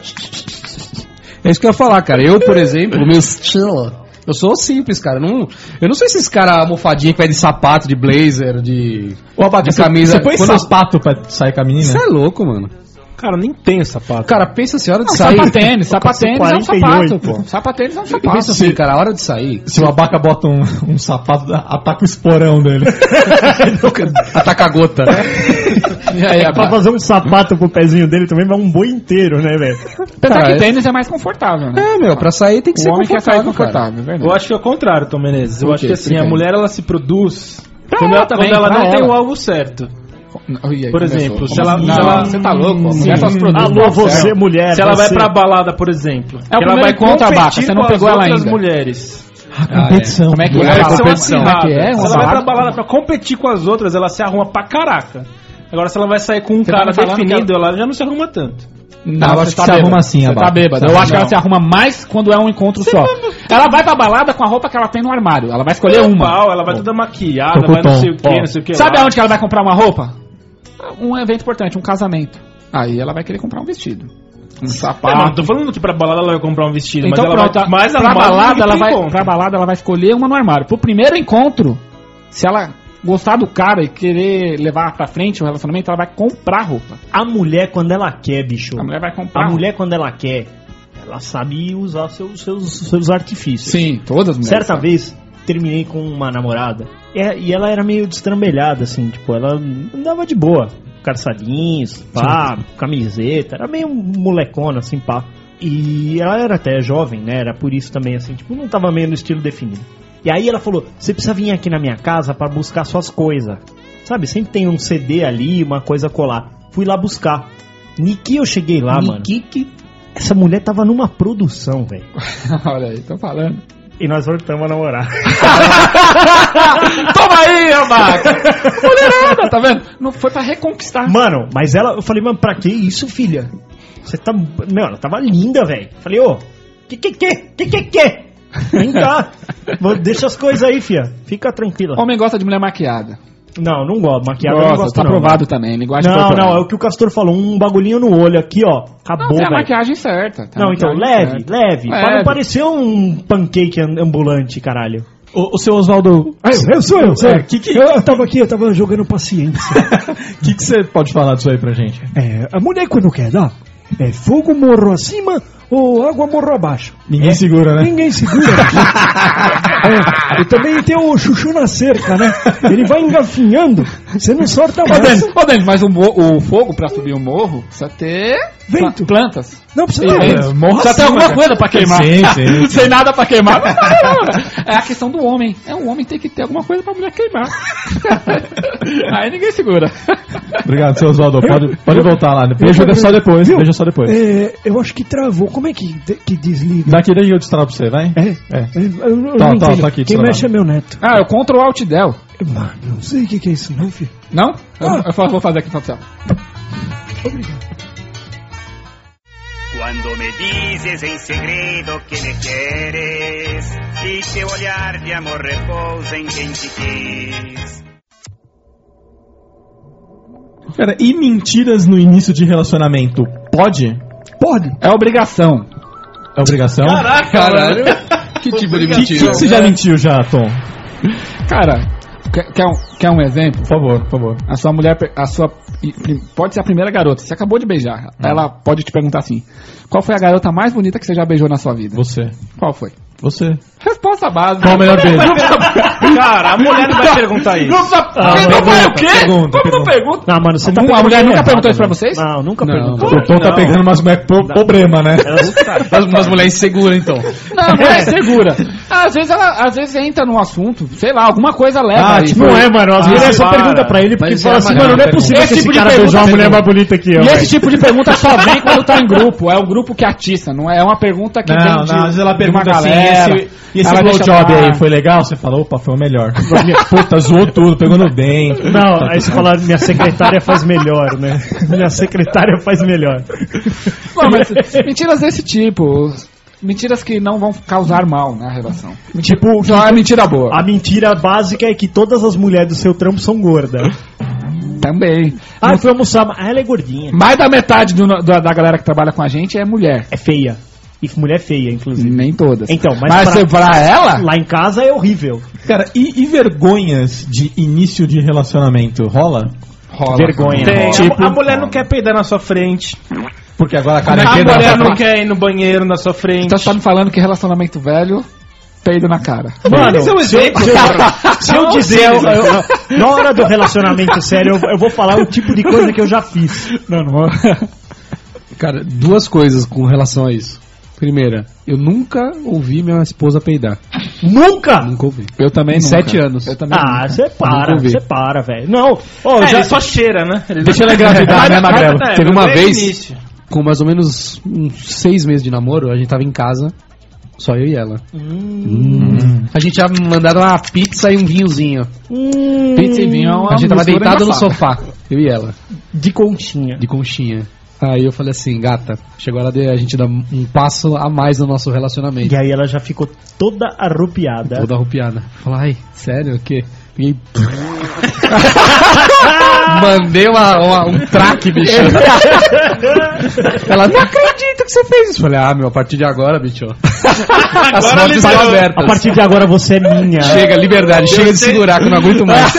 É isso que eu ia falar, cara. Eu, por exemplo, o meu estilo, eu sou simples, cara. Eu não sei se esse cara almofadinho que vai de sapato, de blazer, de camisa. Você põe sapato pra sair com a menina? Você é louco, mano. Cara, nem tenho sapato. Cara, pensa assim, a hora de Não, sair. sapatênis é um sapato, 48. pô. Sapatênis é um sapato. Pensa assim, cara, a hora de sair. Se o Abaca bota um sapato, ataca o esporão dele. Ataca a gota. E aí, Pra fazer um sapato pro pezinho dele também vai um boi inteiro, né, velho? Apesar Cara, que tênis é mais confortável, né? É, meu, pra sair tem que ser O homem quer sair confortável, cara. confortável, é verdade. Eu acho que é o contrário, Tom Menezes. Eu Por acho quê? que assim, a Explica aí. mulher ela se produz Pra quando ela ela, também, quando ela pra não tem ela. o algo certo. E aí, Por começou. exemplo, se Como ela- assim? se Não, ela- você tá louco, a mulher só se produz. Alô, no você, céu. mulher. Se ela vai você- pra balada, por exemplo, É o que ela primeiro vai encontro, Abaca, competir você não com peu as ela outras ainda. mulheres. Competição. Como é que Mulher é? são Competição. Como é que é? acirradas. Uma Se ela vai pra barraca? balada pra competir com as outras, ela se arruma pra caraca. Agora, se ela vai sair com um Você cara tá me falando definido, ela já não se arruma tanto. Não, eu acho você que se arruma assim, Você Abaca. tá bêbado. Você Eu tá acho que ela não. se arruma mais quando é um encontro só. Ela vai pra balada com a roupa que ela tem no armário. Ela vai escolher uma. Pau, ela vai toda maquiada, Tô vai com não tom. sei o que, Ó. não sei o que. Sabe lá. aonde que ela vai comprar uma roupa? Um evento importante, um casamento. Aí ela vai querer comprar um vestido. Um Ah, não sapato. tô falando que pra balada ela vai comprar um vestido, Então mas ela pronto, vai mais pra arrumada do balada, que ela pro vai, encontro. pra balada ela vai escolher uma no armário. Pro primeiro encontro, se ela gostar do cara e querer levar pra frente o relacionamento, ela vai comprar roupa. A mulher, quando ela quer, bicho. A mulher vai comprar. A mulher, quando ela quer, ela sabe usar seus artifícios. Sim, todas as mulheres. Certa sabem. vez, terminei com uma namorada e ela era meio destrambelhada, assim, tipo, ela andava de boa. Calçadinhos, pá, camiseta, era meio molecona, assim, pá. E ela era até jovem, né? Era por isso também, assim, tipo, não tava meio no estilo definido. E aí ela falou: você precisa vir aqui na minha casa pra buscar suas coisas. Sabe, sempre tem um CD ali, uma coisa a colar. Fui lá buscar. Niki eu cheguei lá, mano. Essa mulher tava numa produção, velho. Olha aí, tô falando. E nós voltamos a namorar. Toma aí, Abaca! Mulherada, tá vendo? Não foi pra reconquistar. Mano, mas ela, eu falei, mano, pra que isso, filha? Você tá. Meu, ela tava linda, velho. Falei, ô, que? Vem cá. Deixa as coisas aí, filha. Fica tranquila. Homem gosta de mulher maquiada. Não, não gosto. Maquiada eu não Gosta, gosto, tá não. aprovado também. Linguagem Não, corporal. não, é o que o Castor falou. Um bagulhinho no olho aqui, ó. Acabou, Não, tem a velho. maquiagem certa. tem a Não, então, maquiagem leve, certa. leve. Pra não Leve. parecer um pancake ambulante, caralho. O seu Oswaldo, Eu sou eu. que- Eu tava aqui, eu tava jogando paciência. o que você pode falar disso aí pra gente? A mulher quando quer dar, é fogo morro acima ou água morro abaixo. Ninguém segura, né? Ninguém segura. E também tem o chuchu na cerca, né? Ele vai engafinhando, você não sorta mais. Ô, Denis, mas o fogo pra subir o morro precisa ter Vento. plantas. Não precisa E ter. vento. morro Precisa ter acima, alguma cara. coisa pra queimar. Sim. Sem nada pra queimar. É a questão do homem. É o homem tem que ter alguma coisa pra mulher queimar. Aí ninguém segura. Obrigado, seu Oswaldo. Pode voltar lá. Veja só depois. Viu? Veja só depois. Eu acho que travou. Como é que desliga? Daqui daí eu destravo pra você, vai? Eu não Tá, entendo. tá aqui, Quem destravado. mexe é meu neto. Ah, eu Ctrl Alt Del. Mano, não sei o que é isso não, filho. Não? Vou fazer aqui pra você. Obrigado. Cuando me dices en segredo que me quieres y que olhar de amor repousa en quien te quis. Cara, e mentiras no início de relacionamento? Pode? Pode. É obrigação. É obrigação? Caralho. Que tipo de Que mentira? você já mentiu já, Tom? Cara, quer um exemplo? Por favor, por favor. A sua mulher, pode ser a primeira garota, você acabou de beijar. Ela pode te perguntar assim: qual foi a garota mais bonita que você já beijou na sua vida? Você. Qual foi? Você. Resposta básica. Qual o melhor beijo? Cara, a mulher não vai perguntar isso. Não foi o quê? Pergunta. Como não pergunta? Não, mano, você tá A mulher nunca perguntou isso pra né? vocês? Não, nunca Não. perguntou. O Tom tá pegando umas mulheres problema, né? Umas mulheres inseguras, então. Não é segura. Às vezes entra num assunto, sei lá, alguma coisa leva aí. Não é, mano. Às vezes só para. pergunta pra ele porque Mas fala é assim, uma mano, não é pergunta. possível que Esse esse tipo de cara pergunta beijou uma tem. mulher mais bonita que eu. E esse tipo de pergunta só vem quando tá em grupo. É o grupo que atiça, não é uma pergunta que vem Não, de, às vezes ela de pergunta uma assim, galera. e esse Ela deixa blowjob pra- aí, foi legal? Você falou, opa, foi o melhor. Puta, zoou tudo, pegou no dente. Não, aí você fala, minha secretária faz melhor, né? Minha secretária faz melhor. Não, mas mentiras desse tipo. Mentiras que não vão causar mal na relação. Tipo, Só é mentira boa. a mentira básica é que todas as mulheres do seu trampo são gordas. Também. Ah, eu fui almoçar, mas ela é gordinha. Mais da metade da galera que trabalha com a gente é mulher. É feia. E mulher feia, inclusive. Nem todas. Então, mas mas pra- pra ela? Lá em casa é horrível. Cara, e vergonhas de início de relacionamento? Rola? Rola. Vergonha. Tem. Tipo, A mulher não quer peidar na sua frente. Porque agora a A cara mulher não quer ir no banheiro na sua frente. Tá só me falando que relacionamento velho, peido na cara. Mano, Esse é um exemplo. se eu dizer, na hora do relacionamento sério, eu vou falar o tipo de coisa que eu já fiz. Não. Cara, duas coisas com relação a isso. Primeira, eu nunca ouvi minha esposa peidar. Nunca? Nunca ouvi. Eu também Em nunca. 7 anos. Eu também Ah, nunca. você Nunca ouvi. para, velho. Não, ó, Ele só cheira, né? Ele Deixa ela engravidar, né, Magrelo? Teve uma desde o vez- início. Com mais ou menos uns 6 meses de namoro, a gente tava em casa, só eu e ela. A gente tinha mandado uma pizza e um vinhozinho. Pizza e vinho é uma A gente tava mistura deitado no engraçada. sofá, eu e ela, de conchinha. de conchinha. Aí eu falei assim, gata, chegou a hora de a gente dar um passo a mais no nosso relacionamento. E aí ela já ficou toda arrupiada. Toda arrupiada. Falei, ai, sério, o quê? Peguei... Mandei um traque, bicho. Ela, não acredito que você fez isso. Falei, meu, a partir de agora, bicho. As Agora portas estão liberou. abertas. A partir de agora você é minha. Chega, liberdade, chega de segurar, que eu não aguento mais.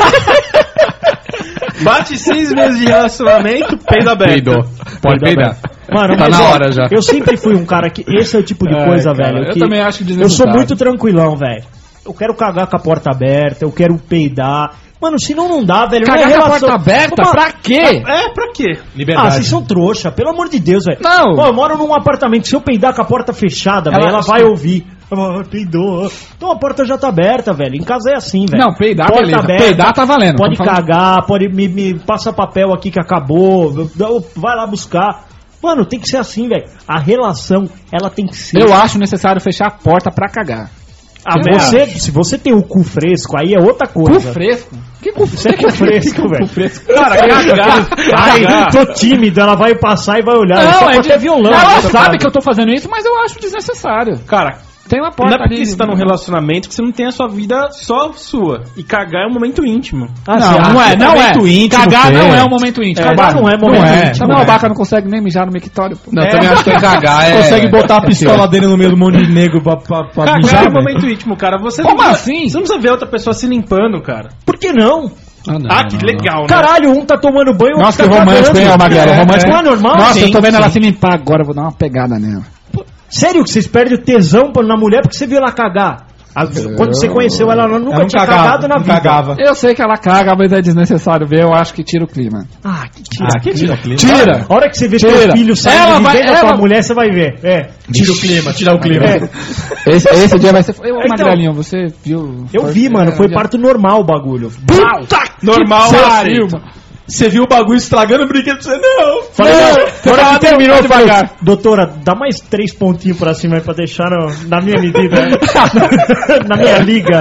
Bate 6 meses de relacionamento, peido aberto. Peidou. Pode peidar. Mano, Tá mas, na ó, hora já. Eu sempre fui um cara que. Esse é o tipo de coisa, cara, velho. eu que também acho que eu sou desnecessário. muito tranquilão, velho. Eu quero cagar com a porta aberta, eu quero peidar. Mano, senão não dá, velho. Cagar Não é com a relação- porta aberta? Uma- Pra quê? É, pra quê? Ah, Liberdade. vocês são trouxa, pelo amor de Deus, velho. Não. Pô, eu moro num apartamento, se eu peidar com a porta fechada, velho, ela vai ouvir. Peidou. Então a porta já tá aberta, velho. Em casa é assim, velho. Não, peidar, Porta beleza. aberta, Peidar tá valendo. Pode Tamo falando- cagar, pode me passa papel aqui que acabou. Vai lá buscar. Mano, tem que ser assim, velho. A relação, ela tem que ser. Eu acho necessário fechar a porta pra cagar. Se você tem o cu fresco, aí é outra coisa. Cu fresco? Que cu Você é cu fresco, velho. Cara, cagar. Ai, tô tímido, ela vai passar e vai olhar. Não, Só é pode ter violão. Ela nessa sabe casa. que eu tô fazendo isso, mas eu acho desnecessário. Cara, Tem uma não porta é porque ali. você tá num relacionamento que você não tem a sua vida só sua. E cagar é um momento íntimo. Ah, você Não, acha? não é, não é. momento íntimo, Cagar Fê. não é um momento íntimo. Cagar não é momento íntimo. Não, o Baca não consegue nem mijar no mictório. Pô. Não, eu também acho que cagar é... Consegue botar a pistola dele no meio do monte de negro pra Cagar mijar, é um velho? momento íntimo, cara. Você Como não precisa- assim? Você não precisa ver outra pessoa se limpando, cara. Por que não? Ah, não, Ah, que não, legal, né? Caralho, um tá tomando banho, o Nossa, que outro tá romântico, hein, cagando. Magrelo? Romântico. Não é normal? Nossa, eu tô vendo Sim, ela sim. se limpar agora, eu vou dar uma pegada nela. Sério que vocês perdem o tesão na mulher porque você viu ela cagar? Quando você conheceu ela, ela nunca Ela não tinha cagava, cagado na não vida. cagava. Eu sei que ela caga, mas é desnecessário ver, eu acho que tira o clima. Ah, que tira. Ah, que tira o clima. Tira! A hora que você vê Tira. teu filho saindo Ela de vai- dentro da ela- tua mulher, você vai ver. É. Tira o clima, tira o clima. É. Esse dia vai ser... Ô, Então, Magrelinho, você viu... Eu vi, mano, foi parto normal o bagulho. Normal, Pariu, aceito. mano. Você viu o bagulho estragando o brinquedo, você não. Falei, Não, na você hora fala que terminou, eu muito falei, devagar. doutora, dá mais 3 pontinhos pra cima aí pra deixar na minha medida. Na minha liga.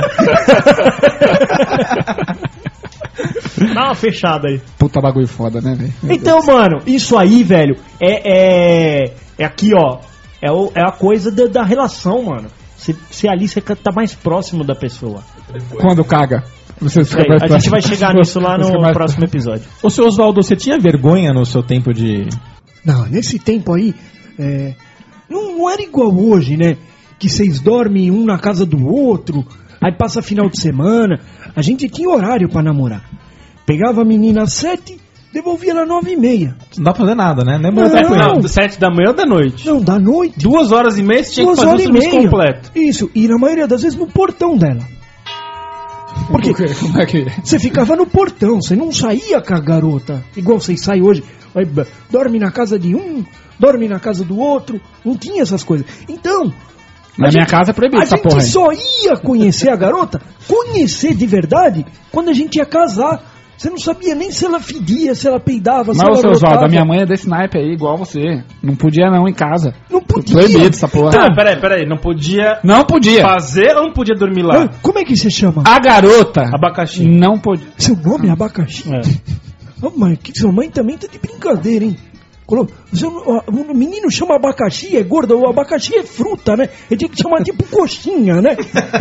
Dá uma fechada aí. Puta bagulho foda, né, velho? Então, mano, isso aí, velho, é aqui, ó. É a coisa da relação, mano. Você ali, você tá mais próximo da pessoa. Quando caga. Você fica É, mais a gente próximo. vai chegar nisso lá Você fica no mais próximo episódio. Ô, seu Oswaldo, você tinha vergonha no seu tempo de... Não, nesse tempo aí, não era igual hoje, né? Que vocês dormem um na casa do outro, aí passa final de semana. A gente tinha horário pra namorar. Pegava a menina às 7, devolvia ela às 9h30. Não dá pra fazer nada, né? Nem Não. mulher tá com Não, ele. do 7 da manhã ou da noite? Não, da noite. 2 horas e meia você tinha que 2 fazer o horas e serviço meia. completo. Isso, e na maioria das vezes no portão dela. Porque Como é que... você ficava no portão, você não saía com a garota, igual vocês saem hoje. Aí, dorme na casa de um, dorme na casa do outro, não tinha essas coisas. Então, Na minha casa é proibido essa porra a aí. gente só ia conhecer a garota, conhecer de verdade, quando a gente ia casar. Você não sabia nem se ela fedia, se ela peidava, se Mas, ela ô, seu Oswaldo, brotava. a minha mãe é desse naipe aí, igual você. Não podia não em casa. Não podia. Proibido essa porra. Tá, peraí. Não podia Não podia. fazer ou não podia dormir lá? Como é que você chama? A garota Abacaxi. não podia. Seu nome é abacaxi? Oh, mas que sua mãe também tá de brincadeira, hein? O menino chama abacaxi, é gordo, o abacaxi é fruta, né? Ele tinha que chamar tipo coxinha, né?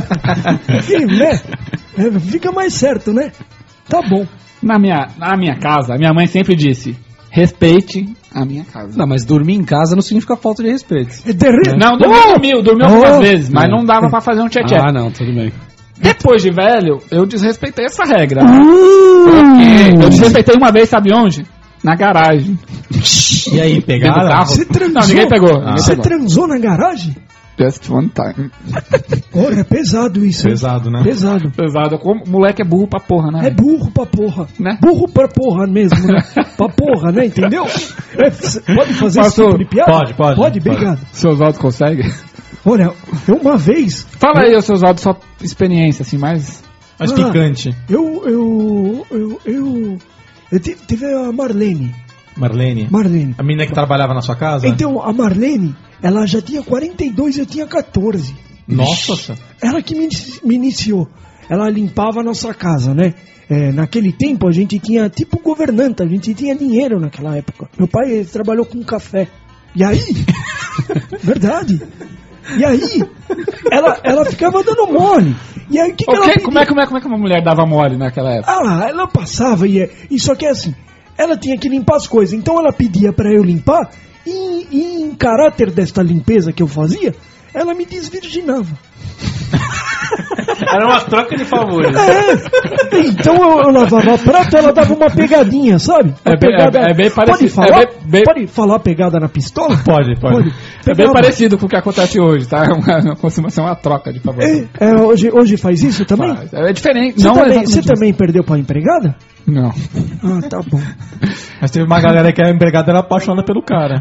Fica mais certo, né? Tá bom. Na minha casa, a minha mãe sempre disse: respeite a minha casa. Não, mas dormir em casa não significa falta de respeito. Não, dormiu algumas vezes, mas não dava pra fazer um tchê-tchê. Ah, não, tudo bem. Depois de velho, eu desrespeitei essa regra. Eu desrespeitei uma vez, sabe onde? Na garagem. E aí, pegaram? Dentro do carro? Você transou? Não, ninguém pegou. Você transou na garagem? Just one time. Olha, é pesado isso. hein? Pesado, né? Pesado. Pesado. Como moleque é burro pra porra, né? É burro pra porra. Né? Burro pra porra mesmo, né? Pra porra, né? Entendeu? Pode fazer esse Pastor, tipo de piada? pode. Pode, obrigado. Seu Oswaldo consegue? Olha, eu uma vez... Fala aí, seu Oswaldo, sua experiência, assim, mais... Mas picante. Eu tive a Marlene. Marlene. A menina que trabalhava na sua casa? Então, a Marlene, ela já tinha 42 e eu tinha 14. Nossa. Ela que me iniciou. Ela limpava a nossa casa, né? Naquele tempo a gente tinha tipo governanta, a gente tinha dinheiro naquela época. Meu pai ele trabalhou com café. E aí, verdade. E aí, ela ficava dando mole. E aí, que ela pedia? Como é que uma mulher dava mole naquela época? Ah, ela passava e só que é assim, ela tinha que limpar as coisas. Então ela pedia pra eu limpar e em caráter desta limpeza que eu fazia, ela me desvirginava. Era uma troca de favores. Então eu lavava prato, ela dava uma pegadinha, sabe? Uma pegada. É bem parecido. Pode falar pegada na pistola? Pode. É bem parecido com o que acontece hoje, tá? É uma troca de favores. Hoje faz isso também? É diferente. Você também perdeu pra empregada? Não. Ah, tá bom. Mas teve uma galera que a empregada era apaixonada pelo cara.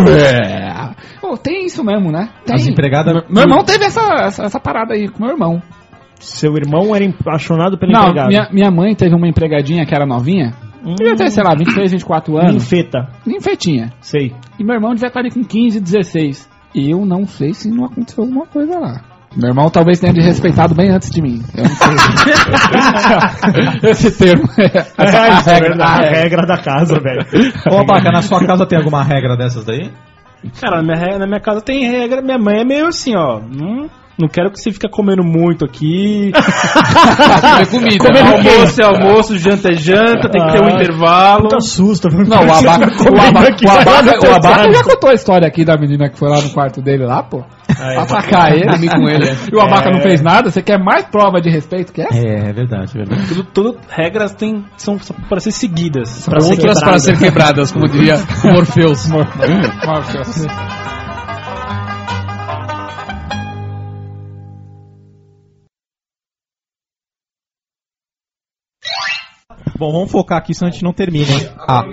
Tem isso mesmo, né? Tem. As empregadas... Meu irmão teve essa parada aí com meu irmão. Seu irmão era apaixonado pela Não, empregada? minha mãe teve uma empregadinha que era novinha. Devia ter, sei lá, 23, 24 anos. Ninfetinha. Sei. E meu irmão devia estar ali com 15, 16. E eu não sei se não aconteceu alguma coisa lá. Meu irmão talvez tenha desrespeitado bem antes de mim. Eu não sei. Esse termo a regra da casa, velho. Ô, Abaca, na sua casa tem alguma regra dessas daí? Cara, na minha casa tem regra. Minha mãe é meio assim, ó. Não quero que você fique comendo muito aqui. Comida. Almoço é almoço, janta é janta, tem que ter um intervalo. Puta susto. Não, o Abaca já contou a história aqui da menina que foi lá no quarto dele lá, pô. Atacar ele, dormir com ele. E o Abaca não fez nada, você quer mais prova de respeito que essa? É verdade. Tudo regras são para ser seguidas. Outras para ser quebradas, como diria Morpheus. Bom, vamos focar aqui, senão a gente não termina, hein?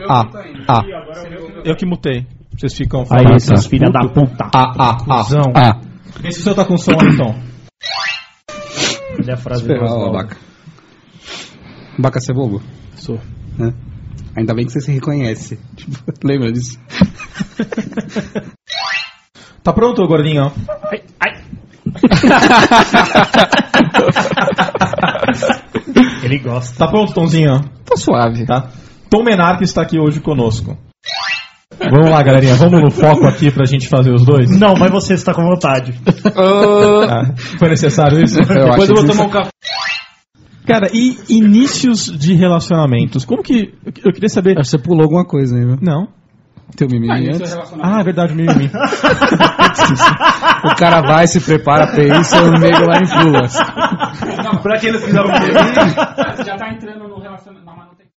Eu que mutei. Vocês ficam falando. Aí, essas filhas da puta. Vê se o senhor tá com som aí, então. Olha a frase do Abaca. Abaca, você é bobo? Sou. Né? Ainda bem que você se reconhece. Tipo, lembra disso? Tá pronto, gordinho? Ele gosta. Tá pronto, Tomzinho? Tô suave. Tá. Tom Menarque está aqui hoje conosco. Vamos lá, galerinha. Vamos no foco aqui pra gente fazer os dois? Não, mas você está com vontade. Foi necessário isso? Depois eu vou tomar um café. Cara, e inícios de relacionamentos? Como que... Eu queria saber... Acho que você pulou alguma coisa aí, viu? Não. Teu mimimi antes? É verdade, o mimimi. O cara vai, se prepara, pensa, e o nego lá em pula. Pra quem não quiser o mimimi... Já tá entrando no relacionamento...